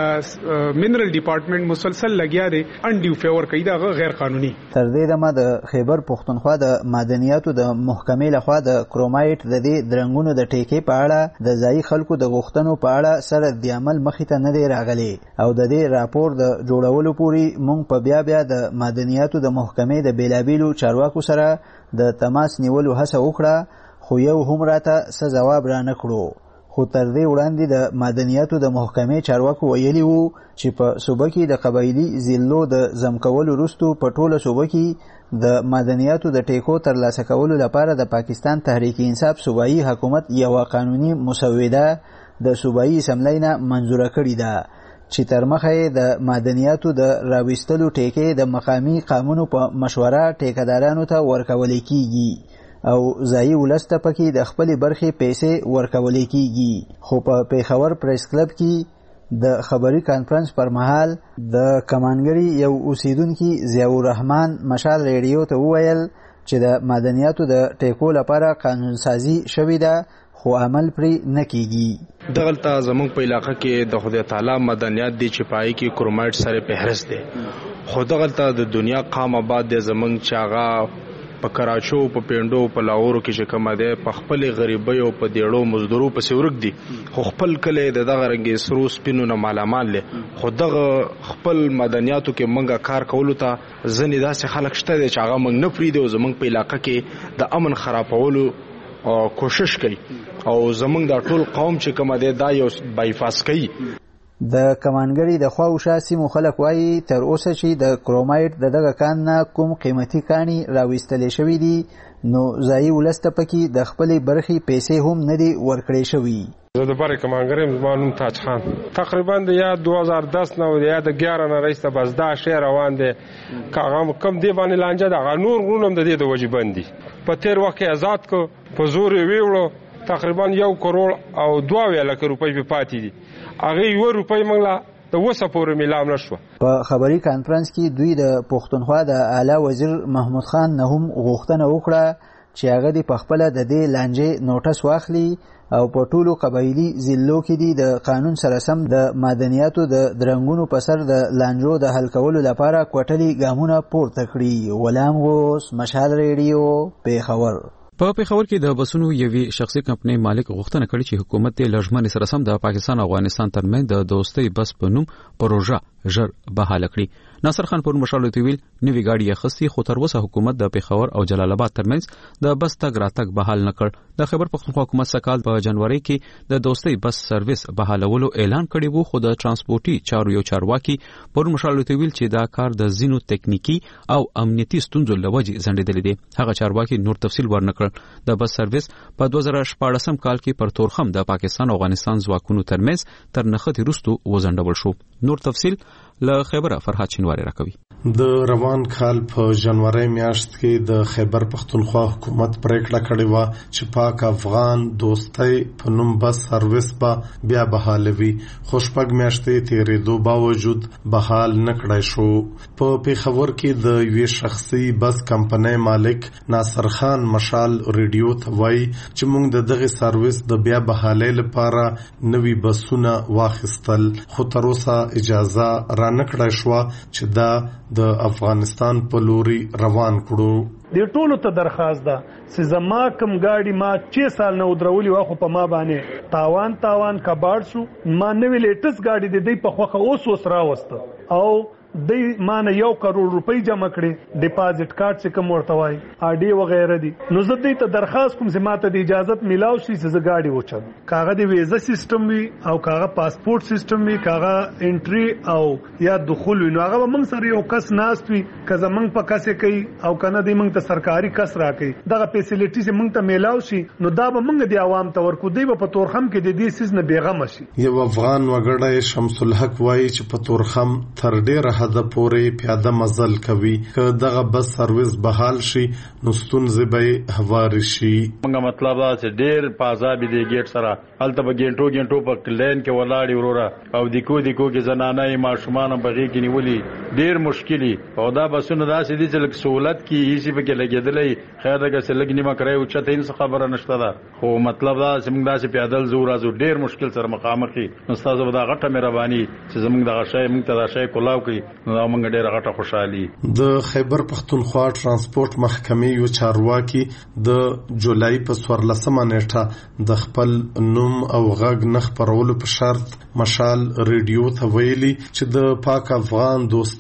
[SPEAKER 14] د منرل ډپارټمنټ مسلسل لګیا دی انډیو فیور کوي دا غیر قانوني.
[SPEAKER 13] تر دې دمه د خیبر پښتونخوا د معدنیاتو د محکمې لخوا د کرومایټ د دې درنګونو د ټیکې په اړه د ځای خلکو د غوښتنو په اړه سره د عمل مخې ته نه دی راغلی او د دې راپور د جوړولو پوري مونږ په بیا بیا د معدنیاتو د محکمې د بیلابیلو چارواکو سره د تماس نیولو هڅه وکړه خو یو هم راته څه ځواب را نه کړو. خو تر دې وړاندې د معدنیاتو د محکمې چارواکو ویلي وو چې په صوبه کې د قبایلي ضلعو د ضم کولو وروسته په ټوله صوبه کې د معدنیاتو د ټیکو ترلاسه کولو لپاره د پاکستان تحریک انصاف صوبایي حکومت یوه قانوني مسوده د صوبایي اسمبلی نه منظوره کړې ده چې تر مخه د معدنیاتو د راویستلو ټیکې د مقامي قانونو په مشوره ټیکدارانو ته ورکول کیږي او ځایي ولس ته پکې د خپلې برخې پیسې ورکول کیږي. خو په پیښور پریس کلب کې د خبري کانفرنس پر مهال د کمانګري یو اوسیدونکي ضیاء الرحمن مشال ریډیو ته وویل چې د معدنیاتو د ټیکو لپاره قانون سازي شوې ده خو عمل پرې نه کیږي.
[SPEAKER 15] دغلته زمونږ په علاقه کې د خدای تعالی مدنیات دي چې پای کې کرومایټ سره فهرست دي خو دغلته د دنیا قام آباد دي زمونږ چاغه په کراچو په پیندو په لاهور کې چې کومه ده په خپل غریبۍ او په دیړو مزدورو په سورک دي خو خپل کله د دغه رنګ سرو سپینو نه مالامال له خو دغه خپل مدنیاتو کې منګه کار کولو ته ځنې داسې خلک شته چې هغه موږ نه پریدو زمونږ په علاقه کې د امن خرابولو او کوشش کوي او زمونږ د ټول قوم چې کومه ده دا یو بایپاس کوي.
[SPEAKER 13] د کمانګري د خواوشا سیمو خلک وایي تر اوسه چې د کرومایټ د دغه کان نه کوم قیمتي کاني راویستلې شوي دي نو ځایي ولس ته پکې د خپلې برخې پیسې هم نه دي ورکړې شوي.
[SPEAKER 16] زه د بر کمانګري زما نوم تاج خان تقریبا د یا دو هزار دس نه یا د ګیاره نه رئیس ته بس دا شی روان دی کاغه کم دی باندې لانجه د نور غونم د دې د وجې بندي په تیر وخت آزاد کو په زور ویوړو تقریبا یو کروڑ او دوه لک روپۍ په پاتې دي هغه یو روپۍ منګلا د وسه پورې ملام نشو. په
[SPEAKER 13] خبري کانفرنس کې دوی د پښتونخوا د اعلی وزیر محمود خان نه هم غوښتنه وکړه چې هغه د پخپله د دې لانجې نوټس واخلي او په ټولو قبایلي ضلعو کې دي د قانون سره سم د معدنیاتو د درنګونو په سر د لانجو د حل کولو لپاره کوټلي ګامونه پورته کړي. غلام غوث مشال ریډیو پیښور.
[SPEAKER 1] په پیښور کې د بسونو یوې شخصي کمپنۍ مالک غوښتنه کړې چې حکومت د لجمن سره سم د پاکستان او افغانستان ترمنځ د دوستۍ بس په نوم پروژه ژر بحاله کړي. ناصر خان پر مشال ویل نوې گاډي اخستي خو تر اوسه حکومت د پیښور او جلال آباد ترمنځ د بس تګ راتګ بحال نه کړ. د خیبر پختونخوا حکومت سکهال په جنوري کې د دوستۍ بس سرویس بحالولو اعلان کړی وو خو د ترانسپورتي چارو یو چارواکي پر مشال ویل چې دا کار د زینو تکنیکی او امنیتي ستونزو لوجې ځنډېدل دي. هغه چارواکي نور تفصیل ورنکړ. د بس سرویس په دوه زره شپاړسم کال کې پر تورخم د پاکستان او افغانستان ځواکونو ترمنځ تر نښتې وروسته وځنډول شو. نور تفصیل له خیبر فرحات شینواری راکوي.
[SPEAKER 17] د روان کال په جنوري میاشت کې د خیبر پختونخوا حکومت پریکړه کړې و چې پاک افغان دوستۍ په نوم بس سرویس به بیا بحالوي خو شپږ میاشتې تیرېدو باوجود بحال نه کړای شو. په پیښور کې د یوې شخصي بس کمپنۍ مالک ناصر خان مشال ریډیو ته وایي چې موږ د دغه سرویس د بیا بحالۍ لپاره نوي بسونه واخیستل خو تر اوسه اجازه را نه کړای شو چې دا د افغانستان په لوري روان کړو.
[SPEAKER 18] د ټولو ته درخواست ده چې زما کم گاډي ما چې سال نه ودرولي واخو په ما باندې تاوان تاوان کباړ شو ما نوې لیټس گاډي د دې په خوخه اوس اوس راوسته او د مان یو کروڑ روپۍ جمع کړي ډیپازټ کارت چې کوم ورته وای اډي وغیرہ دي نو زه دې ته درخواست کوم چې ماته د اجازه ملاو شي چې زه گاډي وچم کاغه د ویزا سیستم وي او کاغه پاسپورت سیستم وي کاغه انټری او یا دخول وي نو هغه موږ سره یو کس ناست وي کزه موږ په کاسه کوي او کنه دې موږ ته سرکاري کس راکړي دغه فیسیلیټي چې موږ ته ملاو شي نو دا به موږ د عوام ته ورکو دی په تورخم کې د دې سیس نه بیغم شي.
[SPEAKER 17] یو افغان وګړی شمس الحق وایي چې په تورخم تر ډیره حد پورې پیاده مزل کوي که دغه بس سرویس بحال شي نو ستونزې به هواري شي.
[SPEAKER 19] موږ مطلب دا چې ډیر پازابي دی ګیټ سره هلته به ګنټو ګنټو په لین کې ولاړی وروره او دیکو دیکو کې زنانه ماشومان بغي کې نیولي ډیر مشکلي او دا بسونه داسې دي چې لک سہولت کې هیڅ به کې لګیدلې خیر دغه سلګ نیمه کرای او چته هیڅ خبره نشته ده خو مطلب دا چې موږ داسې پیادل زور ازو ډیر مشکل سره مخامخ یو نو تاسو به دا غټه مهرباني چې زموږ دغه شی موږ ته دا شی کولاو کوي نو موږ ډیر غټه خوشحالي.
[SPEAKER 17] د خیبر پختونخوا ترانسپورت محکمې یو چارواکي د جولای په څوارلسمه نیټه د خپل نوم او غږ نه خپرولو په شرط مشال ریډیو ته ویلي چې د پاک افغان دوستۍ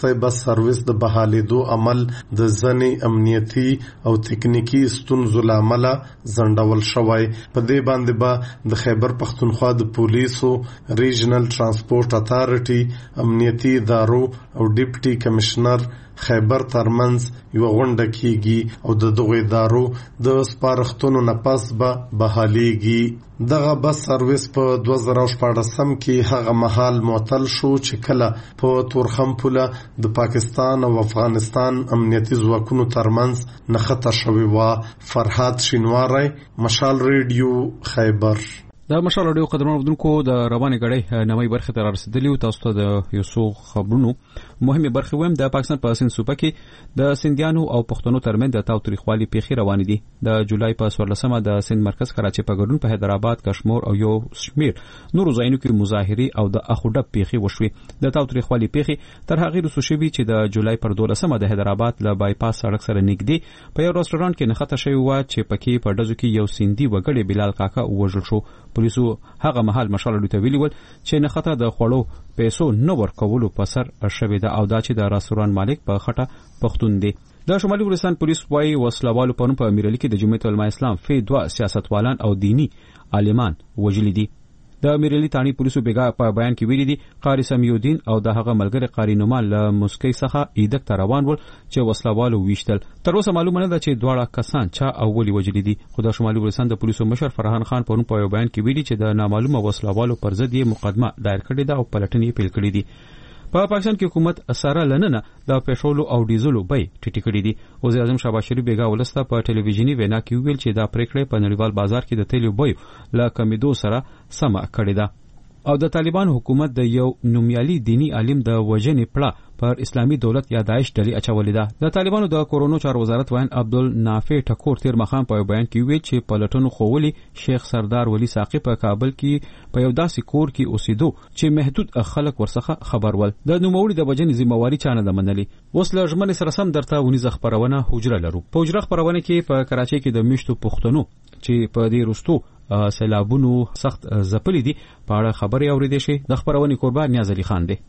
[SPEAKER 17] دوستۍ بس سرویس د بحالېدو عمل د ځنې امنیتي او تکنیکی ستونزو له امله ځنډول شوی. په دې باندې به د خیبر پښتونخوا د پولیسو، ریجنل ترانسپورت اتارټي، امنیتي ادارو او ډیپټي کمشنر خیبر ترمنځ یو غونډه کیږي او د دغه ادارو د سپارښتنو نه پس به بحالېږي. دغه بس سرویس په دوه زره شپاړسم کې هغه مهال معطل شو چې کله په تورخم پوله د پاکستان او افغانستان امنیتي ځواکونو ترمنځ نښته شوې وه. فرهاد شینواری، مشال ریډیو، خیبر.
[SPEAKER 1] د مشال رادیو قدرمن اورېدونکو د روانې غړې نوې برخه ته رسیدلی او تاسو ته د یو څو خبرونو مهمه برخه ویم. د پاکستان په سند صوبه کې د سندیانو او پښتنو ترمنځ د تاوتریخوالي پیښې روانې دي. د جولای په څوارلسمه د سند مرکز کراچي په ګډون په حیدرآباد، کشمیر او یو شمیر نورو ځایونو کې مظاهرې او د اخوډب پیښې وشوې. د تاوتریخوالي پیښې تر هغه وروسته شوې چې د جولای پر دولسمه د حیدرآباد له بایپاس سړک سره نږدې په یو رستورانت کې نښته شوې وه چې پکې په ډزو کې یو سیندي وګړی بلال کاکا ووژل شو. پولیسو هغه مهال مشال لوټ ویلي ول چې نخته د خوړو پیسو نه ورکولو په سر شوې ده او دا چې د رستوران مالک په خټه پښتون دی. د شمالي ګلستان پولیس وايي وسلوالو په نوم په امیرعلي کې د جمعیت العلماء اسلام فی دوه سیاستوالان او دینی عالمان وجلی دي. د امیرعلي تانی پولیسو بیګا په بیان کې ویلي دي قاری سمیودین او د هغه ملګری قاری نومان له مسکی څخه ایدک ته روان ول چې وسلوالو ویشتل. تر اوسه معلومه نه ده چې دواړه کسان چا او ولي وجلی دي. خو د شمالي ګلستان د پولیسو مشر فرحان خان په نوم په بیان کې ویلي چې د نامعلومه وسلوالو پر ضد یې مقدمه دایر کړې ده او پلټنې پیل کړې دي. په پاکستان کې حکومت سره لننه د پېټرولو او ډیزلو بیې ټیټې کړې دي. وزیر اعظم شهباز شریف بیګا ولسته په ټلویزیونی وینا کې ویل چې دا پریکړه په نړیوال بازار کې د تیلو بیې له کمیدو سره سم کړې ده. او د طالبان حکومت د یو نومیالي دینی عالم د وژنې پړه پر اسلامي دولت یا داعش ډلې اچولې ده. د طالبانو د کورونو چارو وزارت وین عبدالنافع ټکور تیر مخان په بیان کې ویل چې پلټنو خوولي شیخ سردار ولی ساقي په کابل کې په یو داسې کور کې اوسېدو چې محدود خلک ورڅخه خبر ول. د نوموړي د وژنې ذمہواری چانه ده منلې. اوس له ژمنې سره سم درته ونیزه خبرونه حجره لرو. په حجره خبرونه کې په کراچۍ کې د میشتو پښتنو چې په دې رستو سیلابونو سخت ځپلي دي په اړه خبرې اورېدې شي. د خبرونې قربان نیاز علي خان دی.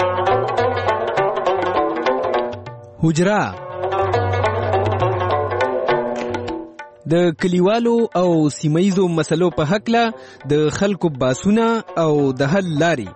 [SPEAKER 20] حجره د کلیوالو او سیمایزو مسلو په حق له د خلکو باسونه او د حل لاري.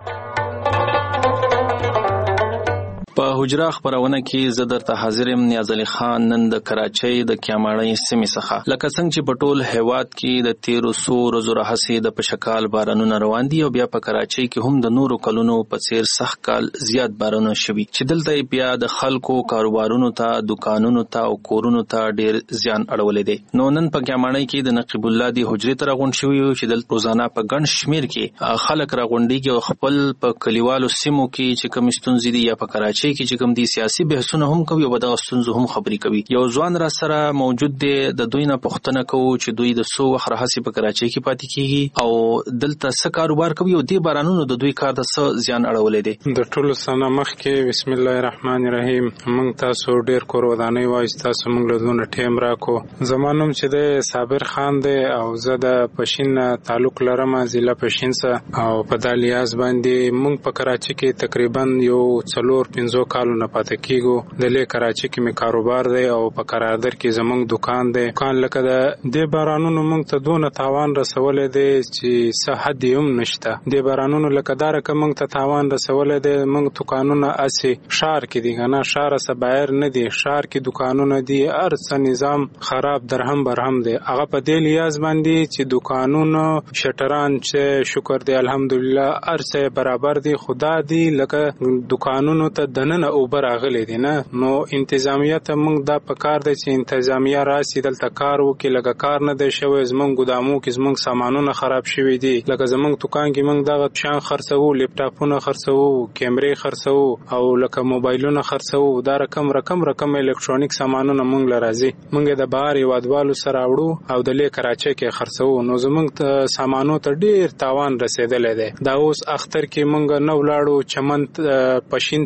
[SPEAKER 21] په حجره خبرونه کې زه درته حاضر یم نیاز علي خان نن د کراچۍ د کیاماړۍ سیمې څخه. لکه څنګه چې په ټول هیواد کې د تیرو څو ورځو راهیسې د پشکال بارانونه روان دي او بیا په کراچۍ کې هم د نورو کلونو په څیر سخت کال زیات بارانونه شوي چې دلته بیا د خلکو کاروبارونو ته، دکانونو ته او کورونو ته ډیر زیان اړولې دي. نو نن په کیاماړۍ کې د نقیب الله دی حجرې ته راغونډ شوي چې دلته روزانه په ګڼ شمیر کې خلک راغونډېږي او خپل په کلیوالو سیمو کې چې کوم ستونزې دي یا په کراچۍ کې چې کوم دي سیاسي بحثونه هم کوي او په دغه ستونزو هم خبرې کوي. یو ځوان را سره موجود دی، د دوی نه پوښتنه کوو چې دوی د څو وخت راهیسې په کراچۍ کې پاتې کیږي او دلته څه کاروبار کوي او دې بارانونو د دوی کار د څه زیان اړولې دي.
[SPEAKER 22] د ټولو سنه مخکې بسم الله الرحمن الرحیم موږ تاسو ډیر کور ودانۍ وایي تاسو موږ له دونه ټیم راکو. زمانوم چې د صابر خان دی او زه د پښین تعلق لرم، ضلع پښین څخه او په دالیاز باندې موږ په کراچۍ کې تقریبا یو څلور پنځو کالو نه پاتې کیږو. د لې کراچۍ کې می کاروبار دی او په قراردر کې زمونږ دکان دی. دکان لکه د دې بارانونو موږ ته دونه تاوان رسولې دی چې څه حد هم نشته. د بارانونو لکه دا رقم موږ ته تاوان رسولې دی. موږ دکانونه اسی شهر کې دي کنه، شهر څخه بهر نه دي، شهر کې دکانونه دي، هر څه نظام خراب درهم برهم دی. هغه په دې لیاز باندې چې دکانونو شټران چې شکر دی الحمدلله هر څه برابر دي. خدا دی لکه دکانونو ته دننه اوبر اغلي دي نه. نو انتظامیه ته موږ دا پکار دی چې انتظامیه راسي دلته کار وکړي. لکه کار نه دی شوی، زمونږ ګدامو کې زمونږ سامانونه خراب شوي دي. لکه زمونږ دکان کې موږ دغه شان خرڅو، لپټاپونه خرڅو، کیمرې خرڅو او لکه موبایلونه خرڅو. دا رقم رقم رقم الکترونیک سامانونه موږ لرازي. موږ د بهر یوادوالو سره وړو او د لې کراچۍ کې خرڅو. نو زمونږ سامانو ته ډیر تاوان رسیدلی دی. دا اوس اختر کې موږ نو لاړو چمن پښین ته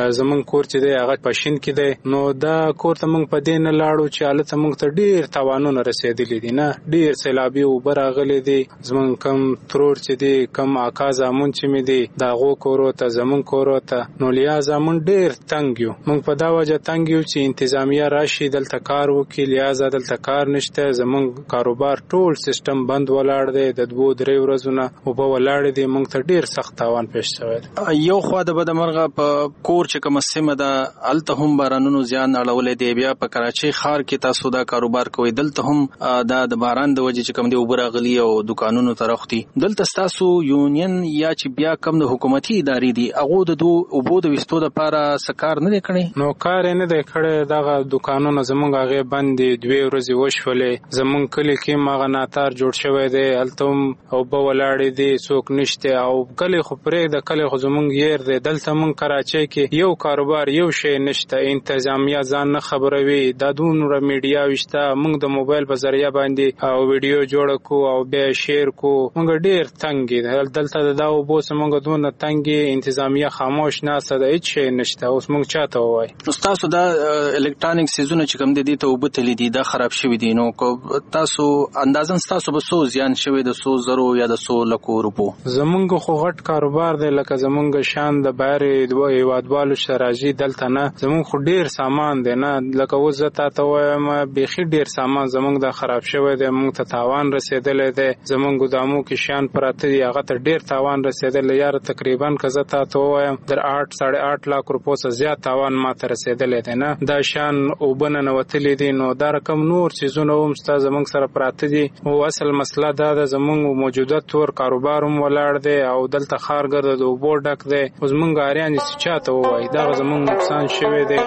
[SPEAKER 22] زمونږ کور چې دی هغه پښین کې دی، نو دا کور ته موږ په دې نه لاړو چې هلته موږ ته ډېر تاوانونه رسېدلي دي، نه ډېر سیلابي اوبه راغلي دي. زمونږ کم ترور چې دی، کم اکا زامن چې مې دی، د هغو کورو ته زمونږ کورو ته، نو لہذا موږ ډېر تنګ یو. موږ په دا وجه تنګ یو چې انتظامیه راشي دلته کار وکړي، لہذا دلته کار نشته. زمونږ کاروبار ټول سیستم بند ولاړ دی، د دوو درې ورځو نه اوبه ولاړې دي، موږ ته ډېر سخت تاوان پیښ شوی دی.
[SPEAKER 21] یو خوا د بدمرغه په کور چې کومه سیمه ده هلته هم بارانونو زیان اړولی دی، بیا په کراچۍ ښار کې تاسو دا کاروبار کوئ، دلته هم دا د باران د وجې چې کوم دی اوبه راغلي او دکانونو ته راوختي. دلته ستاسو یونین یا چې بیا کم د حکومتي ادارې دي هغو د دو اوبو د ویستو دپاره څه کار نه دی کړی؟
[SPEAKER 22] نو کار یې نه دی کړی. دغه دکانونه زمونږ هغې بند دي، دوې ورځې وشولې. زمونږ کلي کې هم هغه ناتار جوړ شوی دی، هلته هم اوبه ولاړې دي، څوک نشته. او کلي خو پرېږده، کلي خو زمونږ یېر دی. دلته مونږ کراچۍ کې یو کاروبار یو شی نشته، انتظامیه ځان نه خبروي. دا دومره میډیا وشته، موږ د موبایل په ذریعه باندې او ویډیو جوړه کو او بیا شیر کو. موږ ډېر تنګ یو. دلته د دا اوبو څخه موږ دونه تنګ یو، انتظامیه خاموش ناسته ده، هېڅ شی نشته. اوس موږ چاته ووایو؟
[SPEAKER 21] نو ستاسو دا الکترونیک څیزونه چې کوم دي دې ته اوبه تللي دي دا خراب شوي دي، نو تاسو اندازاً ستاسو به څو زیان شوی د څو زرو یا د څو لکو روپو؟
[SPEAKER 22] زمونږ خو غټ کاروبار دی، لکه زمونږ شان د بهر هېوادوالو چې راځي دلته نه. زمونږ خو ډېر سامان دی، نه لکه اوس زه تا ته وایم بیخي ډېر سامان زمونږ دا خراب شوی دی، موږ ته تاوان رسېدلی دی. زمونږ ګودامو کې شیان پراته دي، هغه ته ډېر تاوان رسېدلی. یاره تقریبا که زه تا ته ووایم در آټ ساړه آټ لاک روپو څخه زیات تاوان ما ته رسېدلی دی. نه دا شیان اوبه ننوتلي دي، نو دا رقم نور څیزونه هم ستا زمونږ سره پراته دي. او اصل مسله دا ده، زمونږ موجوده تور کاروبار هم ولاړ دی او دلته ښارګرده د اوبو ډک دی. اوس زمونږ اریان چې چاته ووایي، دغه زمونږ نقصان شوی دی.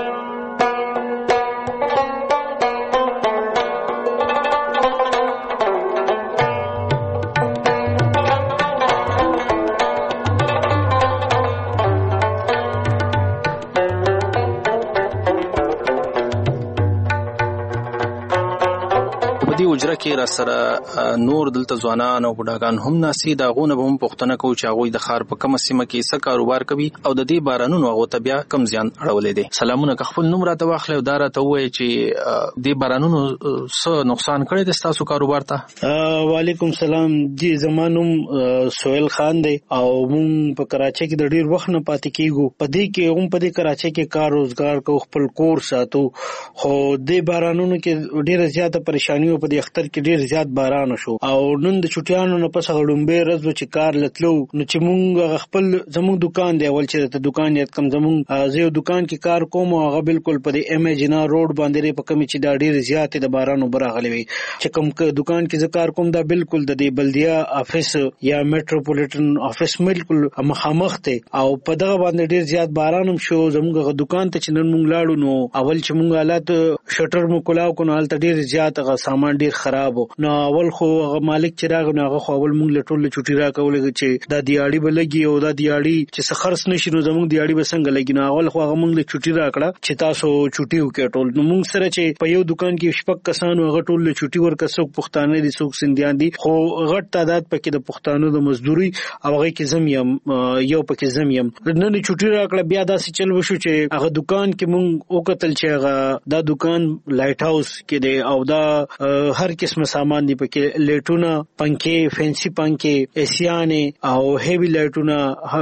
[SPEAKER 21] اجره کې را سره نور دلته ځوانان او بوډاګان هم ناسي، د هغو نه به هم پوښتنه کوو چې هغوی د ښار په کومه سیمه کې څه کاروبار کوي او د دې بارانونو هغو ته بیا کم زیان اړولی دی. سلامونه، که خپل نوم راته واخلئ او دا راته ووایئ چې دې بارانونو څه نقصان کړی دی ستاسو کاروبار ته؟
[SPEAKER 2] وعلیکم سلام. جی زما نوم سهیل خان دی او مونږ په کراچۍ کې د ډېر وخت نه پاتې کېږو. په دې کې هم په دې کراچۍ کې کار روزګار کوو، خپل کور ساتو. خو دې بارانونو کې ډېره زیاته پریشاني په دې اختر کې ډېر زیات باران شو او نن د چټیانو نه پس غړومبه ورځ چې کار لتلو، نو چې مونږ خپل زموږ دکان دی، اول چې ته دکان یې کم زموږ زه دکان کې کار کوم او هغه بالکل په دې ایم جنا روډ باندې په کمی چې دا ډېر زیات د بارانو براغلي وي. چې کوم دکان کې زه کار کوم دا بالکل د دې بلدیا افیس یا میټروپولیټن افیس بالکل مخامخ ته او په دغه باندې ډېر زیات باران هم شو. زموږ دکان ته چې نن مونږ لاړو نو اول چې مونږ حالات شټر مو کولاو کو نو حالت ډېر زیات هغه سامان ډېر خراب نو. اول خو هغه مالک چې راغ نو هغه خو اول مونږ له ټول چټي راکول چې دا دیاړي بلګي او دا دیاړي چې سخرس نشي نو زموږ دیاړي بسنګ لګي. نو اول خو هغه مونږ له چټي راکړه چې تاسو چټي وکړ ټول. نو مونږ سره چې په یو دکان کې شپږ کسان هغه ټول له چټي ورکه څوک پښتانه دي څوک سنديان دي، خو غټ تعداد پکې د پښتانه د مزدوري او هغه کې زم یم یو پکې زم یم. نن چټي راکړه بیا داسې چل وشو چې هغه دکان کې مونږ وکتل چې هغه دا دکان لایټ هاوس کې دی او دا هر قسم سامان دی پکې، لیټونه، پنکې، فینسي پنکې، اسیانې او هیوی لایټونه،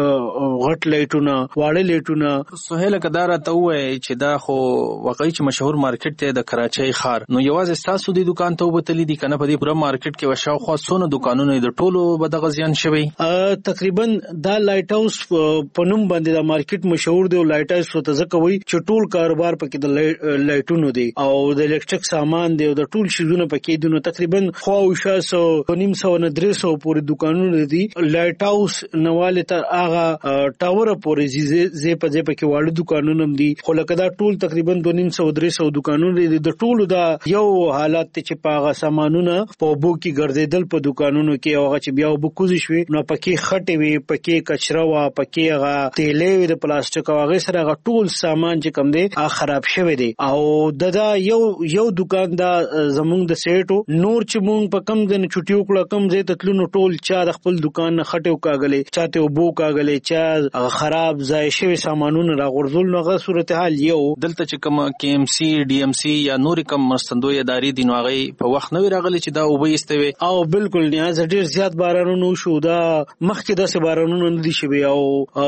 [SPEAKER 2] غټ لایټونه، واړه لایټونه.
[SPEAKER 21] سهیل کدار ته وایي چې دا خو واقعي چې مشهور مارکیټ دی د کراچۍ ښار، نو یوازې ستاسو د دکان ته وبتلی دي کنه په دې پوره مارکیټ کې وشاوخوا څونه دکانونه د ټولو به دغه زیان شوی؟
[SPEAKER 2] تقریبا دا لایټ هاوس په نوم باندې دا مارکیټ مشهور دی او لایټ هاوس ته ځکه وایي چې ټول کاروبار پکې د لایټونو دی او د الکتریک سامان دی او د ټول شیزونه پکې دي. نو تقریبا خو شا سو نیم سو نه درې سو پورې دکانونه دي. لایټ هاوس نواله تر هغه ټاور پورې زی په زی پکې واړه دکانونه دي، خو لکه دا ټول تقریبا دو نیم سو درې سو دکانونه دي. د ټولو دا یو حالت چې په هغه سامانونه په بو کې ګرځیدل په دکانونو کې، هغه چې بیا وب کوزي شوي نو پکې خټې وي، پکې کچرا وا، پکې هغه تیلې وي د پلاستیک او هغه سره هغه ټول سامان چې کم دي خراب شوی دی. او دا یو یو دکان دا زمونږ د سیټ ریټو نور چې مونږ په کم ځنه چټي وکړه کم ځای ته تلونو ټول چا د خپل دکان نه خټو کاغلې چاته وبو کاغلې چا خراب ځای شوی سامانونه راغورځول نو غو صورتحال یو
[SPEAKER 21] دلته چې کوم کې ام سی ډي ام سی یا نور کوم مرستندوی ادارې دي نو هغه په وخت نو راغلي چې دا وبې استوي
[SPEAKER 2] او بالکل نیاز ډیر زیات بارانونه شو دا مخکې د سه بارانونه نه دي شوی او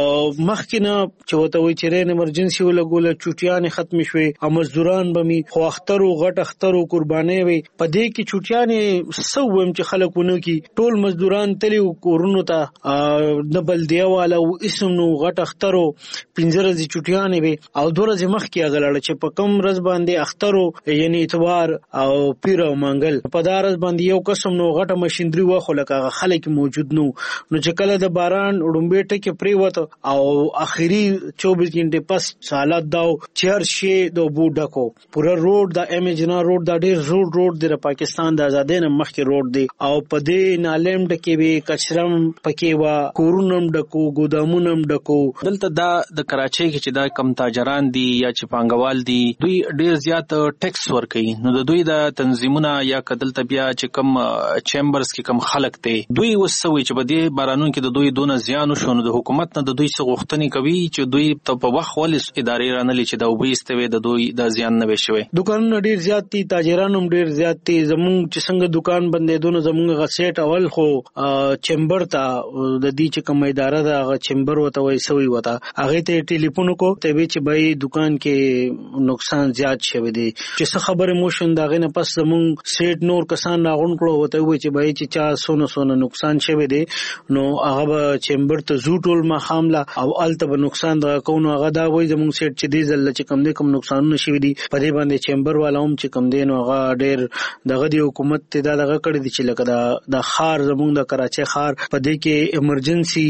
[SPEAKER 2] مخکې نه چې وته وي چې رین ایمرجنسي ولګول چوټیان ختم شوي او مزدوران بمي خو اخترو غټ اخترو قرباني وي پدې کې چوټیان سوم چې خلکونه کې ټول مزدوران تلی کورونو ته د بلدیه والا او اسم نو غټ اخترو پنځره دي چوټیان وي او دورځ مخکې غلړ چې په کم رز باندې اخترو یعنی اتوار او پیر او منګل په دارز باندې یو قسم نو غټه مشندري واخو لکه خلک موجود نو نو چې کله د باران وډمبه ټکه پریوت او اخیری چوبیس غنټه پس حالت داو چیر شي د بوډکو پورا روډ د امیجنا روډ د ډیر روډ روډ د پاکستان د آزادۍ نه مخکې روډ دی او پدې نالم ډکه وی کچرم پکې وا کورونم ډکو ګودامونم ډکو
[SPEAKER 21] دلته دا د کراچۍ کې چې دا کم تاجران دي یا چې پانګوال دي دوی ډیر زیات ټیکس ورکوي نو د دوی د تنظیمونه یا کدلته بیا چې کم چیمبرز کې کم خلک دي دوی وسوي چې بده بارانون کې د دوی دونه زیان شو نو د حکومت نه د دوی څخه غوښتنې کوي چې دوی ته په وخت ولې ادارې رانلې چې دا وبې استوي د دوی د زیان نه وشوي
[SPEAKER 2] دکانونه ډیر زیات دي تاجرانو ډیر زیات دي زموږ چې څنګه دکان بندې دونه زموږ غسیټ اول خو چیمبر ته د دې چې کوم اداره دا غ چیمبر وته وای سوی وته هغه ته ټلیفون کو ته وی چې بای دکان کې نقصان زیات شوی دی چې څه خبره موشن دا غنه پس زموږ سیټ نور کسان راغون کړو وته وی چې بای چې چا سونه سونه نقصان شوی دی نو هغه چیمبر ته زوټول ما خامله او الته به نقصان دا کوو هغه دا وای زموږ سیټ چې دی زل چې کم دې کم نقصانونه شوی دی په دې باندې چیمبر والا هم چې کم دی نو هغه ډیر دغه دی حکومت ته دا دغه کړی دی چې لکه دا د خار زموږ د کراچۍ خار په دې کې ایمرجنسي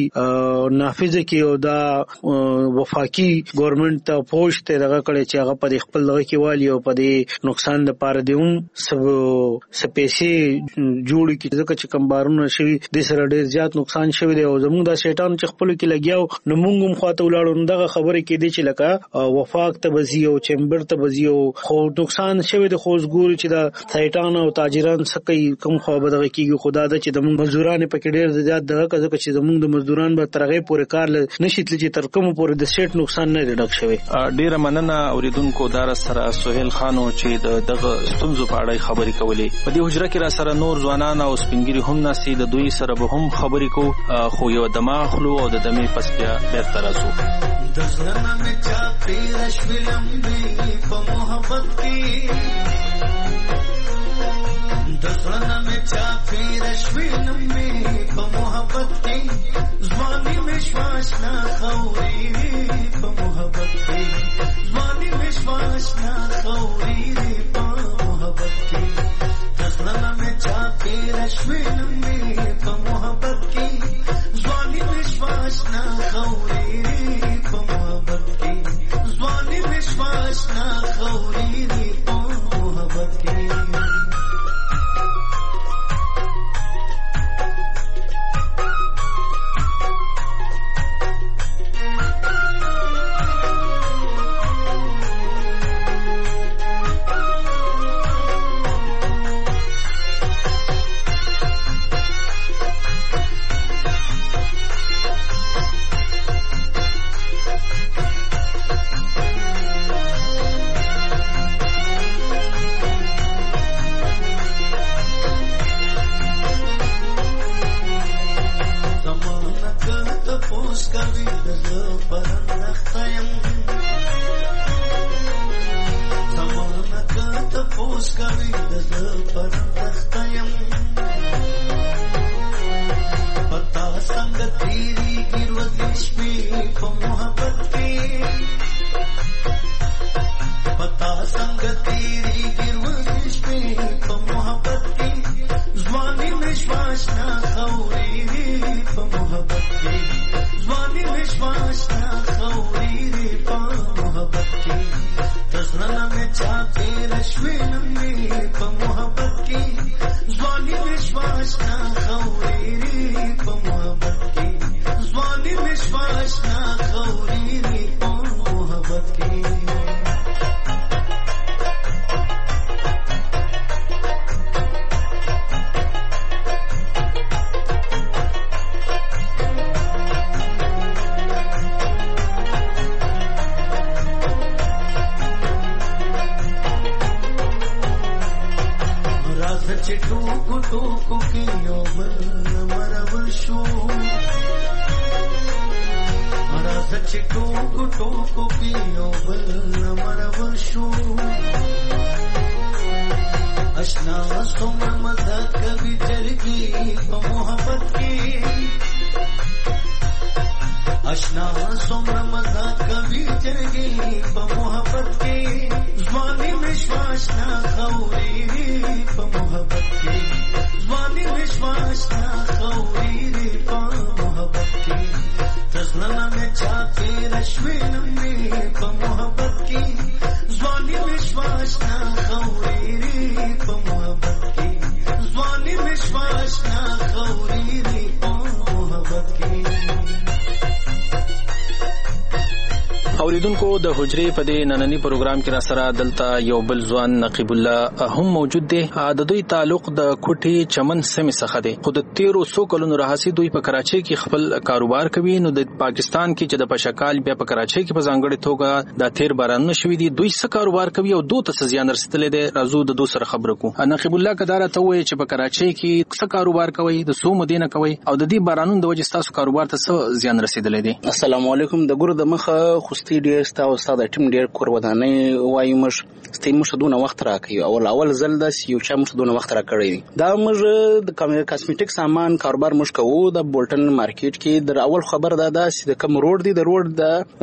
[SPEAKER 2] نافذ کې او دا وفاقي ګورنمنت ته پوښت ته دغه کړی چې هغه په خپل دغه کې والی او په دې نقصان د پاره دی هم سب سپېسي جوړ کی ځکه چې کم بارونه شوی د سره ډیر زیات نقصان شوی دی او زموږ د شیطان چې خپل کې لګیاو نو موږ هم خواته ولاړو دغه خبره کې دی چې لکه وفاق ته بزي او چیمبر ته بزي او خو نقصان شوی د خوځګوري چې د سایټان او تاجران سکه کم خو به دغه کېږي خدا د چې د مزدورانو په کې ډیر زیات دغه کزه چې زموږ د مزدوران به ترغه پورې کار نشي تل چې تر کوم پورې د سیټ نقصان نه ډک شوی
[SPEAKER 21] ډیر مننه اوریدونکو دار سره سہیل خانو چې دغه ستونزو په اړه خبرې کولې په دې حجره کې را سره نور ځوانان او سپینګری هم ناسي د دوی سره به هم خبرې کو خو یو دماغ خلو او د دمې پس بیا بیرته راځو
[SPEAKER 5] دزلنا میں چاپی رشوی لمبی پا محبت کی دزلنا میں چاپی رشوی لمبی پا محبت کی زوانی میں شواشنا خوری پا محبت کی زوانی میں شواشنا خوری پا محبت کی دزلنا میں چاپی رشوی لمبی پا محبت کی زوانی میں شواشنا خوری واشنا خوری دی پا محبت کی ټوکو کې یو بل مرور شو راځه چې ټوکو ټوکو کې یو بل مرور شو اشنا څومره مزه کوي جرګي په محبت کې اشنا څومره مزه کوي جرګي په محبت کې ځواني وشواس نه خوري په محبت کې ځواني وشواس نه خوري په محبت کې تزلنا مې چا کې رشوینم په محبت کې ځواني وشواس نه خوري په محبت کې ځواني وشواس نه خوري په محبت کې
[SPEAKER 21] اوریدونکو د حجرې په دې نننی پروګرام کې را سره دلته یو بل ځوان نقیب الله هم موجود دی. د دوی تعلق د کوټي چمن سیمې څخه دی. خو د تیرو څو کلونو راهیسې دوی په کراچۍ کې خپل کاروبار کوي. نو د پاکستان کې چې د پشکال بیا په کراچۍ کې په ځانګړې توګه د تیر بارانونه شوي دي دوی څه کاروبار کوي او دوی ته څه زیان رسېدلی دی. راځو د دوی سره خبرې کوو. نقیب الله کداره ته وایي چې په کراچۍ کې څه کاروبار کوي د څو مودې نه کوي او د دې بارانونو د وجې ستاسو کاروبار ته څه زیان رسېدلی دی؟
[SPEAKER 7] السلام علیکم. د ګورو د مخه خوستي ډیر ستا او ستا د ټیم ډیر کور ودانۍ وایي موږ ستې موږ دونه وخت راکوي اول اول ځل داسې یو چا موږ دونه وخت راکړی دی. دا موږ د کاسمیټیک سامان کاروبار موږ کوو د بولټن مارکیټ کې. د اول خبر دا ده چې د کوم روډ دی د روډ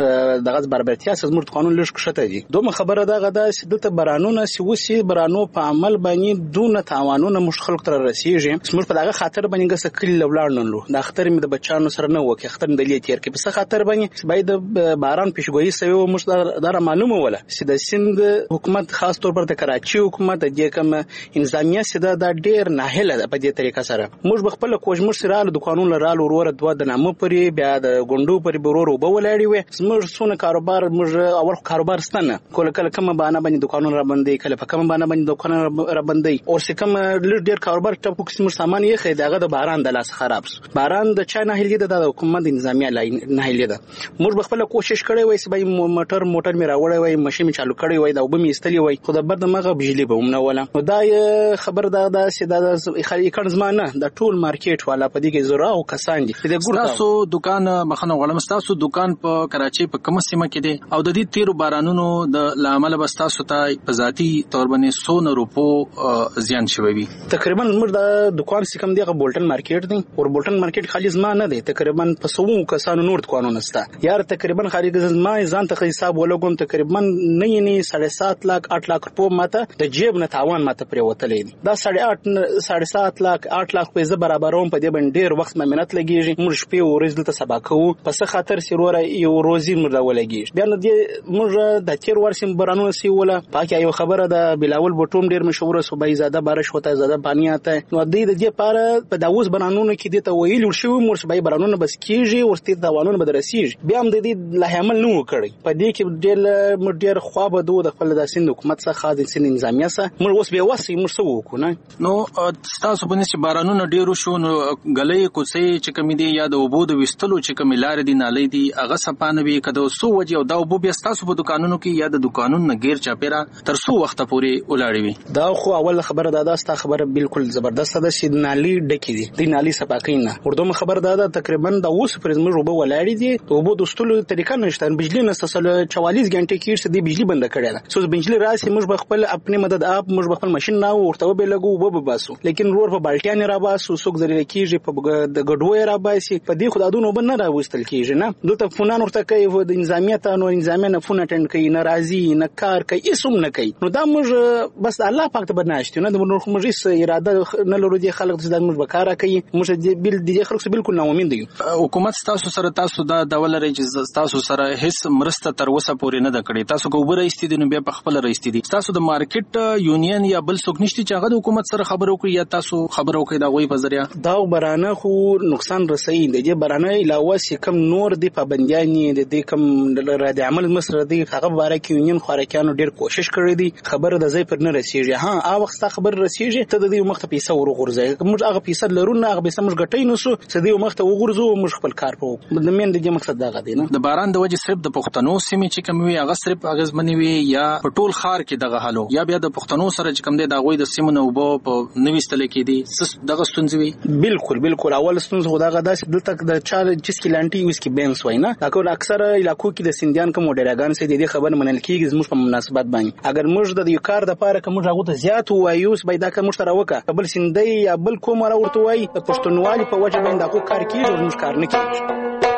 [SPEAKER 7] د دغه برابرتیا سز موږ قانون لږ کښته دي. دومره خبره دغه ده چې دلته برانونه چې وسی برانو په عمل باندې دونه تاوانونه موږ خلک تر رسیږي. موږ په دغه خاطر باندې ګس کلی لولاړ نه لو د اختر مې د بچانو سره نه وکي اختر د لیت تیر کې په خاطر باندې باید د باران پیشګوئی سوي موږ دا معلومه ولا چې د سند حکومت خاص طور پر د کراچي حکومت د کوم انتظامیه سده د ډیر ناهله ده په دې طریقه سره موږ خپل کوجمر سره د قانون لرال ورور دوه د نامه پرې بیا د ګوندو پرې برور وب ولاړی و موږ سونه کاروبار موږ اول کاروبار ستنه کله کله کوم باندې باندې د قانون را باندې کله په کوم باندې باندې د قانون را باندې او چې کوم لږ ډیر کاروبار ټاپو کې موږ سامان یې خې دغه د باران د لاس خراب باران د چا ناهله ده د حکومت انتظامیه ناهله ده. موږ خپل کوشش کړی وای چې به موټر موټر می راوړی وای ماشين می چالو کړی وای دا وب می استلی وای خو د برد مغه بجلی به ومنه ولا دا خبر دا دا سیدا د خالي کڼ زمانه د ټول مارکیټ والا په دې کې زرا او کسان دي. د ګور
[SPEAKER 21] تاسو دکان مخنه غلم تاسو دکان په کراچي په کوم سیمه کې دی او د دې تیرو بارانونو د لامل بس تاسو ته په ذاتی تور باندې سو روپو زیان شوی وي؟
[SPEAKER 7] تقریبا موږ د دکان سکم دی بولټن مارکیټ دی او بولټن مارکیټ خالي زمانه دی تقریبا په سو کسانو نور قانون استا یار تقریبا خارج زما ځان ته حساب ولګم تقریبا نه نه साढ़े सात लाख आठ लाख रुपए ماته د جیب نه تاوان ماته پرې وتلې دي. دا साढ़े आठ साढ़े सात लाख आठ लाख پیسې برابروم په دې باندې ډیر وخت مهنت لګیږي. موږ شپې او ورځې دلته سبا کوو په څه خاطر سیروره یو روزي موږ ولګیږي. بیا نو دې موږ د تیر ورسیم برانو سی ولا پاکه یو خبره ده بلاول بټوم ډیر مشهور صوبای زاده بارش وته زاده پانی آتا نو دې د دې پاره په داوس برانونو کې دې ته ویل شو موږ صوبای برانونو بس کیږي ورته دوانونه بدرسیږي. بیا هم د دې له عمل نه وکړي په دې کې ډیر ډیر خو به دوه د خپل د سند حکومت څخه خاص سند نظامیه سره موږ اوس به واسي موږ سو وکړو.
[SPEAKER 21] نو تاسو په نسبت بارانونو ډیرو شو نو غلې کوڅې چې کمی دي یا د وبو د وستلو چې کمی لار دي نالې دي هغه سپانه وي کده سو وجه او دا وبو بیا تاسو په دکانونو کې یا د دکانونو نه غیر چاپیرا تر سو وخت پورې ولاړی وي.
[SPEAKER 7] دا خو اول خبره ده دا خبره بالکل زبردست ده چې نالې ډکې دي د نالې سپاکینه وردوم خبر ده تقریبا د اوس پرز موږ وبو ولاړی دي وبو د وستلو طریقه نشته بجلی نه سسل چوالیس غنټه کې د بجلی بند کړی ده سو بجلی راسي موږ خپل خپل مدد اپ موږ خپل ماشين نه ورته به لګو وب باسو لیکن رور په بالټیان را باسو سوق ذریعہ کیږي په د ګډوي را باسي په دې خدادونو بن نه راوستل کیږي نه دلته فونان ورته کوي د نظامیت او نظامیه نه فون اټند کوي ناراضي نه کار کوي اسوم نه کوي نو دا موږ بس الله پاک ته بناشتي نه د موږ اراده نه لرو دي خلک د موږ وکړه کوي موږ بل دي خلک بالکل نه امید دي.
[SPEAKER 21] حکومت تاسو سره تاسو دا ډول رئیس تاسو سره هیڅ مرسته تر وسه پورې نه د کړی تاسو ګوبره استیدنه بیا په خپل رئیس دي تاسو د مارکیټ یونین یا بل څوک نشتی چې هغه د حکومت سره خبرو کوي یا تاسو خبرو کوي دا غوي په ذریعہ
[SPEAKER 7] دا برانه خو نقصان رسي دی برانه علاوه چې کم نور دی پابندیان دي کم رد عمل مصر دی هغه باره کې یونین خارکانو ډیر کوشش کړی دي خبره د ځای پر نه رسیږي ها هغه وخت خبر رسیږي ته د دې مخ ته پیسې ورغورځي موږ هغه پیسې لرو نه هغه پیسې موږ ګټای نو سو چې دې مخ ته وګورځو موږ خپل کار کوو د مين د مقصد دا غدي نه
[SPEAKER 21] د باران د وجه صرف د پښتنو سیمې چې کوم وي هغه صرف اغیزمنې وي یا په ټول ښار کې دغه حالو یا بیا د پښتنو سره چې کوم دی د هغوی د سیمو نه اوبه په نوي ستل کې دي دغه ستونزې وي؟
[SPEAKER 7] بالکل بالکل اول ستونزه خو دغه داسې دلته د چا جسکي لانټي وسکي بینس وای نه لکه اکثر علاقو کې د سندیان کوم ډیراګان سي د دې خبر منل کیږي زموږ په مناسبت باندې اگر موږ د یو کار د پاره کوم هغه ته زیات وایو سبا دا کوم سره وکړه بل سندي یا بل کوم را ورته وای د پښتونوالي په وجه باندې دغه کار کیږي او موږ کار نه کیږي.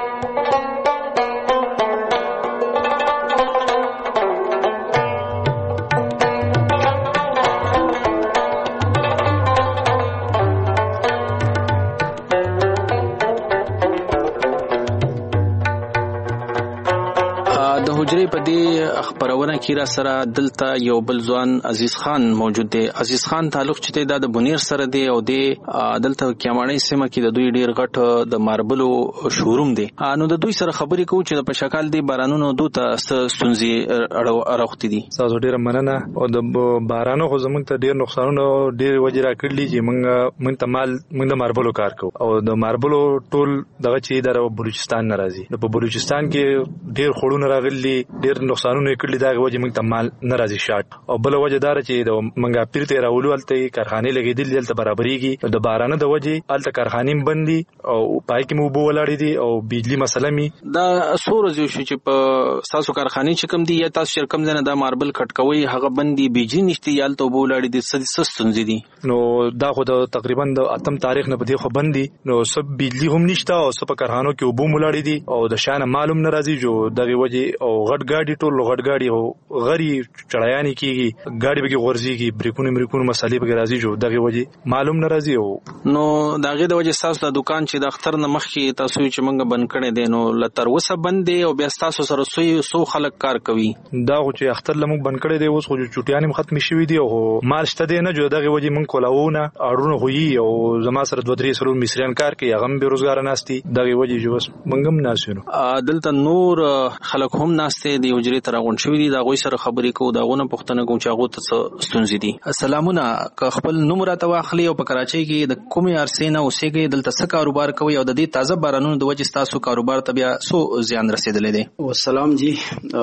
[SPEAKER 21] حجرې په دې خبرونه کې را سره دلته یو بل ځوان عزیز خان موجود دی. عزیز خان تعلق چې د بنیر سره دی او د دلته کیاماڼي سیمه کې د دوی ډیر غټ د ماربلو شوروم دی. نو د دوی سره خبرې کوو چې په شکل دی بارانونو دوته ستونزې اړوختې دي.
[SPEAKER 8] تاسو ډیر مننه او د بارانو خو زمونږ ته ډیر نقصانونه ډیر وجه را کړلی چې موږ موږ ته مال موږ د ماربلو کار کوو او د ماربلو ټول دغه چې د بلوچستان نه راځي. په بلوچستان کې ډیر خړونه راغلي ډیر نقصانونه کړل دا وجه موږ ته مال ناراضي شات او بل وجه دار چې د منګا پیرته راولو الته کارخانه لګیدل دلته برابرېږي د بارانه د وجه الته کارخانې بندي او پای کې مو بو ولاړې دي او بجلی مسله می
[SPEAKER 21] دا سور زو شو چې په تاسو کارخانه چې کم دي یا تاسو شرکم نه د ماربل کټکوي هغه بندي بجلی نشته یا الته بو ولاړې دي سدي سستونځ دي.
[SPEAKER 8] نو دا خو د تقریبا د اتم تاریخ نه بده خو بندي نو سب بجلی هم نشته او سب کارخانو کې وبو ولاړې دي او د شان معلوم ناراضي جو دغه وجه او غټ گاډي ټول غټ گاډي او غری چړایانی کیږي گاډي به ورزيږي بریکونه مریکونه مسالې به راځي جو دغه وجه معلوم ناراضي او
[SPEAKER 21] نو دغه د وجه تاسو د دکان چې د اختر نه مخکې تاسو چې منګه بند کړي دي نو لتر وسه بند دي او بیا تاسو سره سوی سو خلک کار کوي
[SPEAKER 8] دا چې اختر لمو بند کړي دي اوس خو چټیانې ختم شوي دي او مال شته دي نه جو دغه وجه من کولاونه اړونه ہوئی او زما سره دوه درې سره مصریان کار کوي هغه به روزګار ناشتي دغه وجه جو بس منګم ناسینو
[SPEAKER 21] دلته نور خلک هم ناشته دي حجرې تر غون شوی دي دا غوي سره خبرې کو دا غونه پښتنه کوم چې هغه ته ستونزې دي. السلامونه که خپل نوم راته واخلي او په کراچۍ کې د کومې ارسینه اوسېږي دلته څه کاروبار کوي او د دې تازه بارانونو د وجې تاسو کاروبار ته بیا سو زیان رسیدلې دي؟
[SPEAKER 9] والسلام جی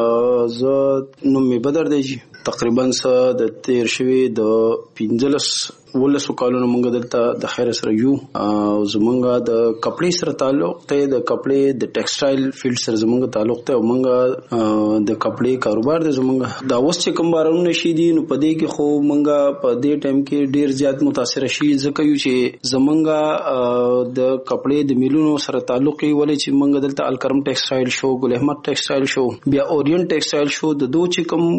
[SPEAKER 9] زه نوم می بدر دی جی تقریبا څه د تیر شوی د پنځلس ولسو کالونو مونږ دلته د خیر سره یو او زمونږ د کپړې سره تعلق ته د کپړې د ټیکسټایل فیلډ سره زمونږ تعلق ته او مونږ د کپړې کاروبار د زمونږ دا اوس چې کوم بارونه شي دي نو په دې کې خو مونږ په دې ټایم کې ډیر زیات متاثر شي ځکه یو چې زمونږ د کپړې د میلونو سره تعلق یې ولې چې مونږ دلته الکرم ټیکسټایل شو ګل احمد ټیکسټایل شو بیا اورینټ ټیکسټایل شو د دوه چې کوم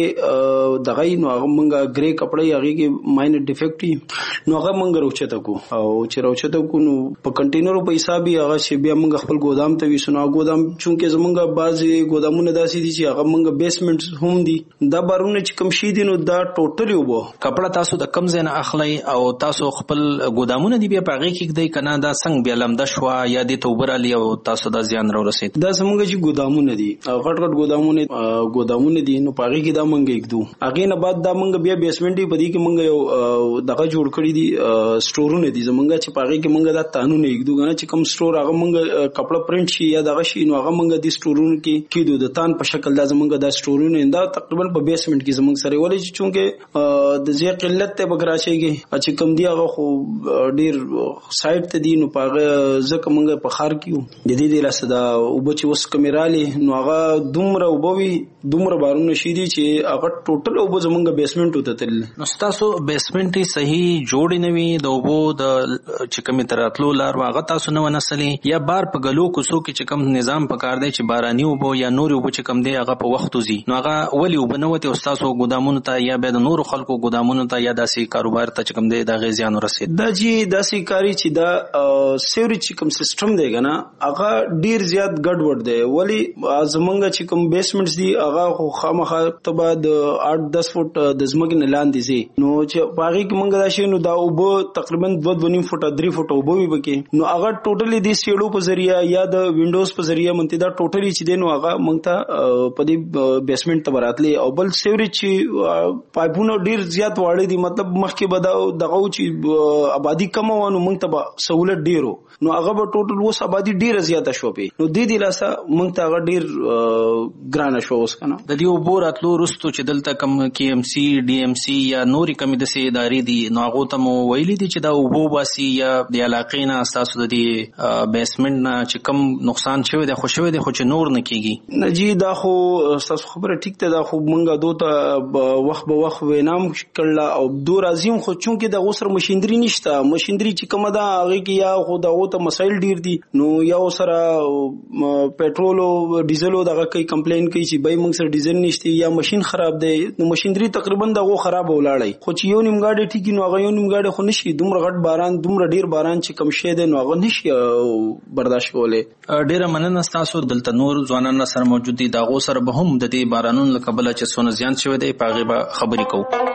[SPEAKER 9] ګری دغه نو هغه مونږ ګری کپړې هغه کې ماینر ډیفیکټ نو هغه مونږ راوچته کو او چې راوچته کو نو په کنټینرو په حساب یې هغه چې بیا مونږ خپل ګودام ته وسنو ګودام چونکه زمونږ بعضي ګودامونه داسې دي چې هغه مونږ بیسمنټ هم دي دا بارونه چې کم شي دي نو دا ټوټلی وبو
[SPEAKER 21] کپړه تاسو د کم ځای نه اخلي او تاسو خپل ګودامونه دی بیا پاغي کې دی کنه دا څنګه بیا لمده شو یا د توبر علي او تاسو د زیان را رسید
[SPEAKER 9] دا زمونږ چې ګودامونه دي غټ غټ ګودامونه ګودامونه دي نو پاغي کې دا مونږ یکدو هغه نه بعد دا مونږ بیا بیسمنټ دی پدې کې مونږ یو دغه جوړ کړی دي سټورونه دي زمونږ چې پاغي کې مونږ دا تانونه یکدو غنه چې کوم سټور هغه مونږ کپړه پرنٹ شي یا دغه شي نو هغه مونږ د سټورونو کې کیدو د تان په شکل دا زمونږ د سټورونه دا تقریبا په بیسمنټ کې زمونږ سره ولې چې چونکه د زی قلت ته بګراشي کې چې کوم دی هغه خو ډیر سایت ته دي نو پاغه ځکه مونږ په خار کیو د دې د لاسه دا او بچ وس کمیرالي نو هغه دومره وبوي دومره بارونه شي دي چې هغه ټوټل او زمونږ بیسمنټ وته تل
[SPEAKER 21] نو تاسو بیسمنټ صحیح جوړ نه وي د وبو د چې کوم تراتلو لار واغه تاسو نه ونسلې یا بار په غلو کوسو کې چې کوم نظام پکار دی چې باراني وبو یا نور وبو چې کوم دی هغه په وخت وزي نو هغه ولي وبنوته استادو ګودامونو ته یا به د نور خلکو ګودامونو ته یا داسې کاروبار ته چې کوم دی د غزيان رسید
[SPEAKER 9] دا جی داسې کاری چې دا سیوري چې کوم سیستم دی کنه هغه ډیر زیات ګډوډ دی ولی زمونږ چې کوم بیسمنټس دي هغه خو خامخا تبا د آठ دس فوټ د زمګ نه لاندې سي نو چې باغی کې منګه دا شي نو دا اوبه تقریبا دوه دوه نیم فوټه درې فوټه اوبه وي بکې نو هغه ټوټلی د سیړو په ذریعہ یا د وینډوز په ذریعہ مونږ دا ټوټلی چې دین هغه مونږ ته په دې بیسمنت ته براتلی او بل سیوریج چې پایپونو ډیر زیات واړی دي مطلب مخکې به دا دغه چې آبادی کم وانه مونږ ته سہولت ډیرو نو هغه به ټوټل وس آبادی ډیره زیاته شو په نو د دې لاسه مونږ ته هغه ډیر ګرانه شو اوس کنه
[SPEAKER 21] د دې اوبو راتلو رستو چې دلته کم کې ام سی ډي ام سی یا نوري کمی د سي ادارې دي نو هغه ته مو ویلي دي چې دا اوبو باسي یا د علاقې نه اساسو د دې بیسمنت نه چې کم نقصان شوی دی خو شوی دی خو چې نور نه کیږي
[SPEAKER 9] نه جی دا خو تاسو خبره ټیک ته دا خو مونږه دوته وخت به وخت وینام کړل او دو راځیم خو چونکه د غوسر ماشينري نشته ماشينري چې کومه دا هغه کې یا خو دا ته مسایل ډیر دي نو یو سره پېټرول او ډیزل او دغه کوي کمپلین کوي چې بای موږ سره ډیزل نشته یا ماشين خراب دی نو ماشينري تقریبا دغه خراب ولاړی خو چې یو نیم گاډي ټیکی نو هغه یو نیم گاډي خو نشي دومره غټ باران دومره ډیر باران چې کم شه دی نو هغه نشي برداشت کولای
[SPEAKER 21] ډیره مننه تاسو دلته نور ځوانان سره موجود دي دغه سره به هم د دې بارانونو لکبل چې سونه زیان شوی دی پاغه به خبرې کوو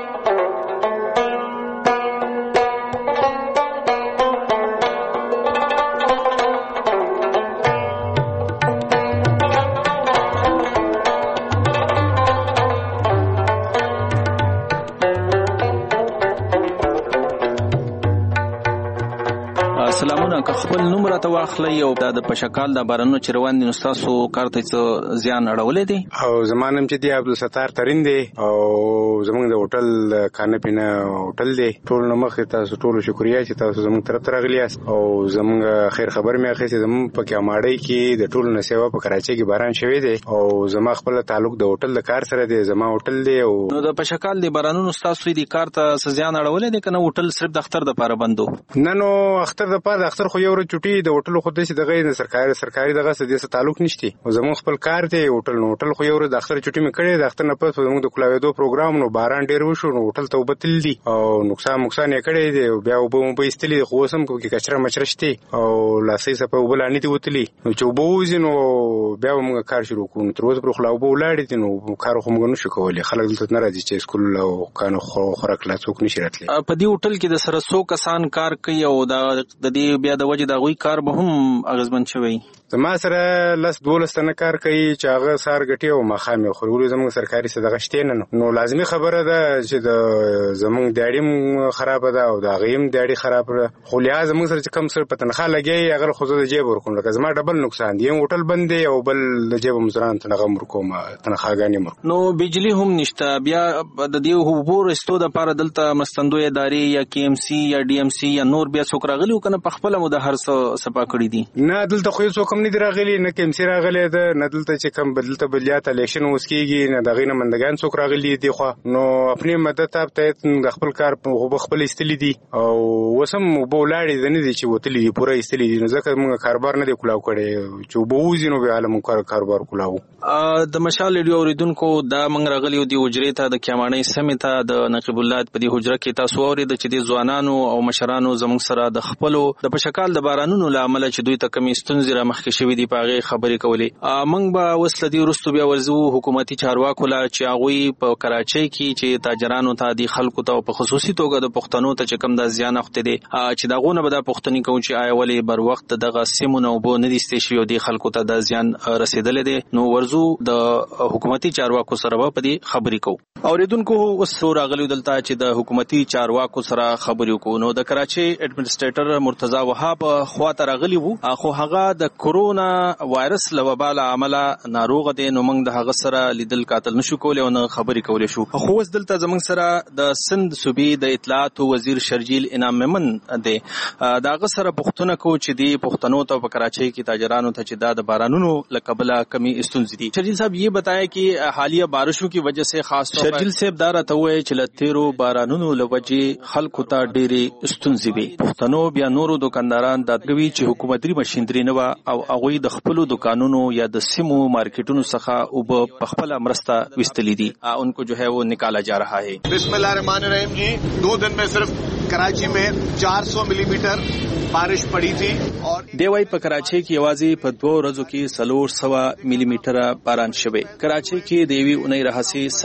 [SPEAKER 21] خپل نوم راته واخلئ او دا د پشکال د بارانونو چې روان دي نو تاسو کار ته څه زیان اړولې دي
[SPEAKER 22] او زمانم چې دی عبدالستار ترین دی او زمونږ د هوټل خانه پینا هوټل دی ټول نو مخ تاسو ټول شکریا چې تاسو زمونږ طرف ته راغلی یاست او زمونږ خیر خبر مې اخیسته زمونږ په کماړی کې د ټول نسیوا په کراچۍ کې باران شوی دی او زما خپل تعلق د هوټل د کار سره دی زما هوټل دی او
[SPEAKER 21] نو د پشکال د بارانونو تاسو د کار ته څه زیان اړولې دي کنه هوټل صرف د اختر د پاره بندو
[SPEAKER 22] نه نو اختر د پاره اختر خو یو ورځ چټي د هوټل خو د دغه د سرکاري سرکاري دغه څه تعلق نشته او زمون خپل کار دی هوټل نو هوټل خو یو ورځ د اختر چټي مې کړې د اختر نه پس زمون د کلاوېدو پروګرام نو باران ډیر وشو نو هوټل ته وبتل دي او نقصان نقصان یې کړی دی بیا وبو په استلی خو سم کو کې کچره مچرشتي او لاسې سپه وبلانی تی وتلی نو چې وبو وزینو بیا موږ کار شروع کوو تر اوسه پر خلاو وبو لاړې دي نو کار خو موږ نشو کولای خلک دلته نه راځي چې سکول او کانو خو خوراک لا څوک نشي راتلی
[SPEAKER 21] په دې هوټل کې د سره څو کسان کار کوي او د دې بیا د وجه د غوي کار به هم اغزمن شوی
[SPEAKER 22] زما سره لس دولس تنه کار کوي چې هغه سار غټي او مخامه خورولو زموږ سرکاري صدقه شته نه نو لازمي خبره ده چې د زموږ دیاړم خراب ده او د غیم دیاړي خراب ده خو لیا زموږ سره کم سر پتنخه لګي اگر خو د جیب ورکون لکه زما ډبل نقصان دی هوټل بند دی او بل د جیب مزران تنغه مرکوم تنخواګانی مر
[SPEAKER 21] نو بجلی هم نشته بیا د دې هوبو رستو د پاره دلته مستندوی ادارې یا کی ام سی یا ډي ام سی یا نور بیا څوک راغلی کنه په خپل مو د هر څه سپا کړی دي
[SPEAKER 22] نه دلته خو څوک هم نه راغلی نه کم سي راغلی ده نه دلته چې کم بدلته بلیات الیکشن وسکیږي نه دغه نه مندگان څوک راغلی دي خو نو خپل مدد ته د خپل کار په خپل استلی دي او وسم بولاړي د نه دي چې وتلی دي پوره استلی دي نو ځکه موږ کاروبار نه دی کولاو کړي چې بووزي نو به عالم کاروبار کولاو
[SPEAKER 21] د مشال ریډیو اوریدونکو دا موږ راغلی دی حجرې ته د کیمانې سمې ته د نقیب الله په دې حجره کې تاسو اورید چې د ځوانانو او مشرانو زموږ سره د خپل د پشکال د بارانونو لامل چې دوی ته کمی ستونزې را مخکې شوې دي پاغه خبرې کولې موږ به وسله دی رستو بیا ورزو حکومتي چارواکو لا چې هغه په کراچۍ کې چې تاجرانو ته د خلکو ته په خصوصي توګه د پښتنو ته چې کم د زیان اخته دي چې دغه نه به د پښتني کوم چې آی ولې بر وخت دغه سیمونه وبو نه دي ستشي او د خلکو ته د زیان رسیدل دي نو ورزو د حکومتي چارواکو سره په دې خبرې کوو اوریدونکو اوس راغلی دلته چې د حکومتي چارواکو سره خبرې کوو نو د کراچۍ اډمنسټریټر مرتضی وهاب خواته راغلی وو خو هغه د کورونا وایرس لوبال عمله ناروغ دي نو موږ د هغه سره لیدل قاتل نشو کولای او نه خبرې کولای شو خو اوس دلته زموږ سره د سند صوبې د اطلاعات وزیر شرجیل انعام ممن دي دا هغه سره پښتون کو چې دی پښتنو ته په کراچۍ کې تاجرانو ته چې دا د بارانونو لقبلا کمی استونزې دي شرجیل صاحب یہ بتایا کہ حالیہ بارشوں کی وجہ سے خاص طور پر شرجیل صاحب دارا ته وای چې لتیرو بارانونو لوجې خلکو ته ډېری استونزې وي پښتنو بیا نورو دکانداران د دوی چې حکومتي ماشينري نه وا او هغه د خپل دکانونو یا د سیمو مارکیټونو څخه او په خپل امرستا وستلی دي انکو جو ہے وہ نکالا جا رہا ہے
[SPEAKER 6] بسم اللہ الرحمن الرحیم جی دو دن میں صرف کراچی میں چار سو ملی میٹر بارش پڑی تھی اور
[SPEAKER 21] دی وای په کراچۍ کې یوازې په دوه ورځو کې سلور سوا ملي میټره باران شوه کراچۍ کې دیوی اونۍ راهسي سخت باران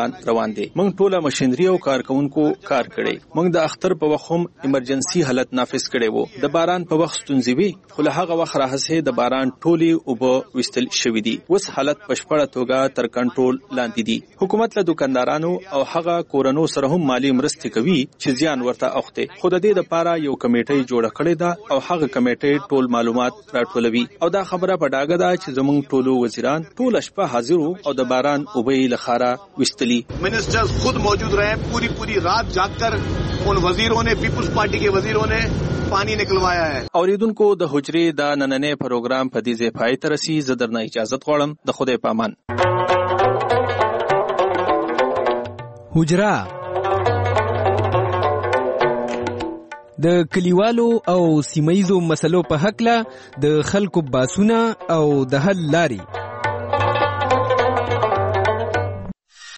[SPEAKER 21] باران روان دي. موږ ټوله ماشينري او کارکونکو کار کړي. موږ د اختر په وخت هم ایمرجنسي حالت نافذ کړي وو. د باران په وخت ستونزې وي خو له هغه وخت راهسه د باران ټولي او به وستل شوې دي. اوس حالت په شپړه توګه تر کنټرول لاندې دي. حکومت له دکاندارانو او هغه کورونو سره هم مالی مرستې کوي چې زیان ورته اوخته. خو د دې لپاره یو کمیټه جوړه کړې ده او هغه کمیټه ټول معلومات راټولوي او دا خبره په ډاګه ده چې زموږ ټولو وزیران ټول شپه حاضر او د باران اوبې لخاره وستلی.
[SPEAKER 6] मिनिस्टर्स खुद मौजूद रहे, पूरी पूरी रात जागकर उन वजीरों ने, पीपुल्स पार्टी के वजीरों ने पानी निकलवाया है.
[SPEAKER 21] اوریدونکو د حجرې د نننې پروګرام په دې ځای پای ته رسي. زه درنه اجازه غواړم. د خدای پامان.
[SPEAKER 20] حجره د کلیوالو او سیمایزو مسلو په حق له د خلکو باسونه او د حل لاري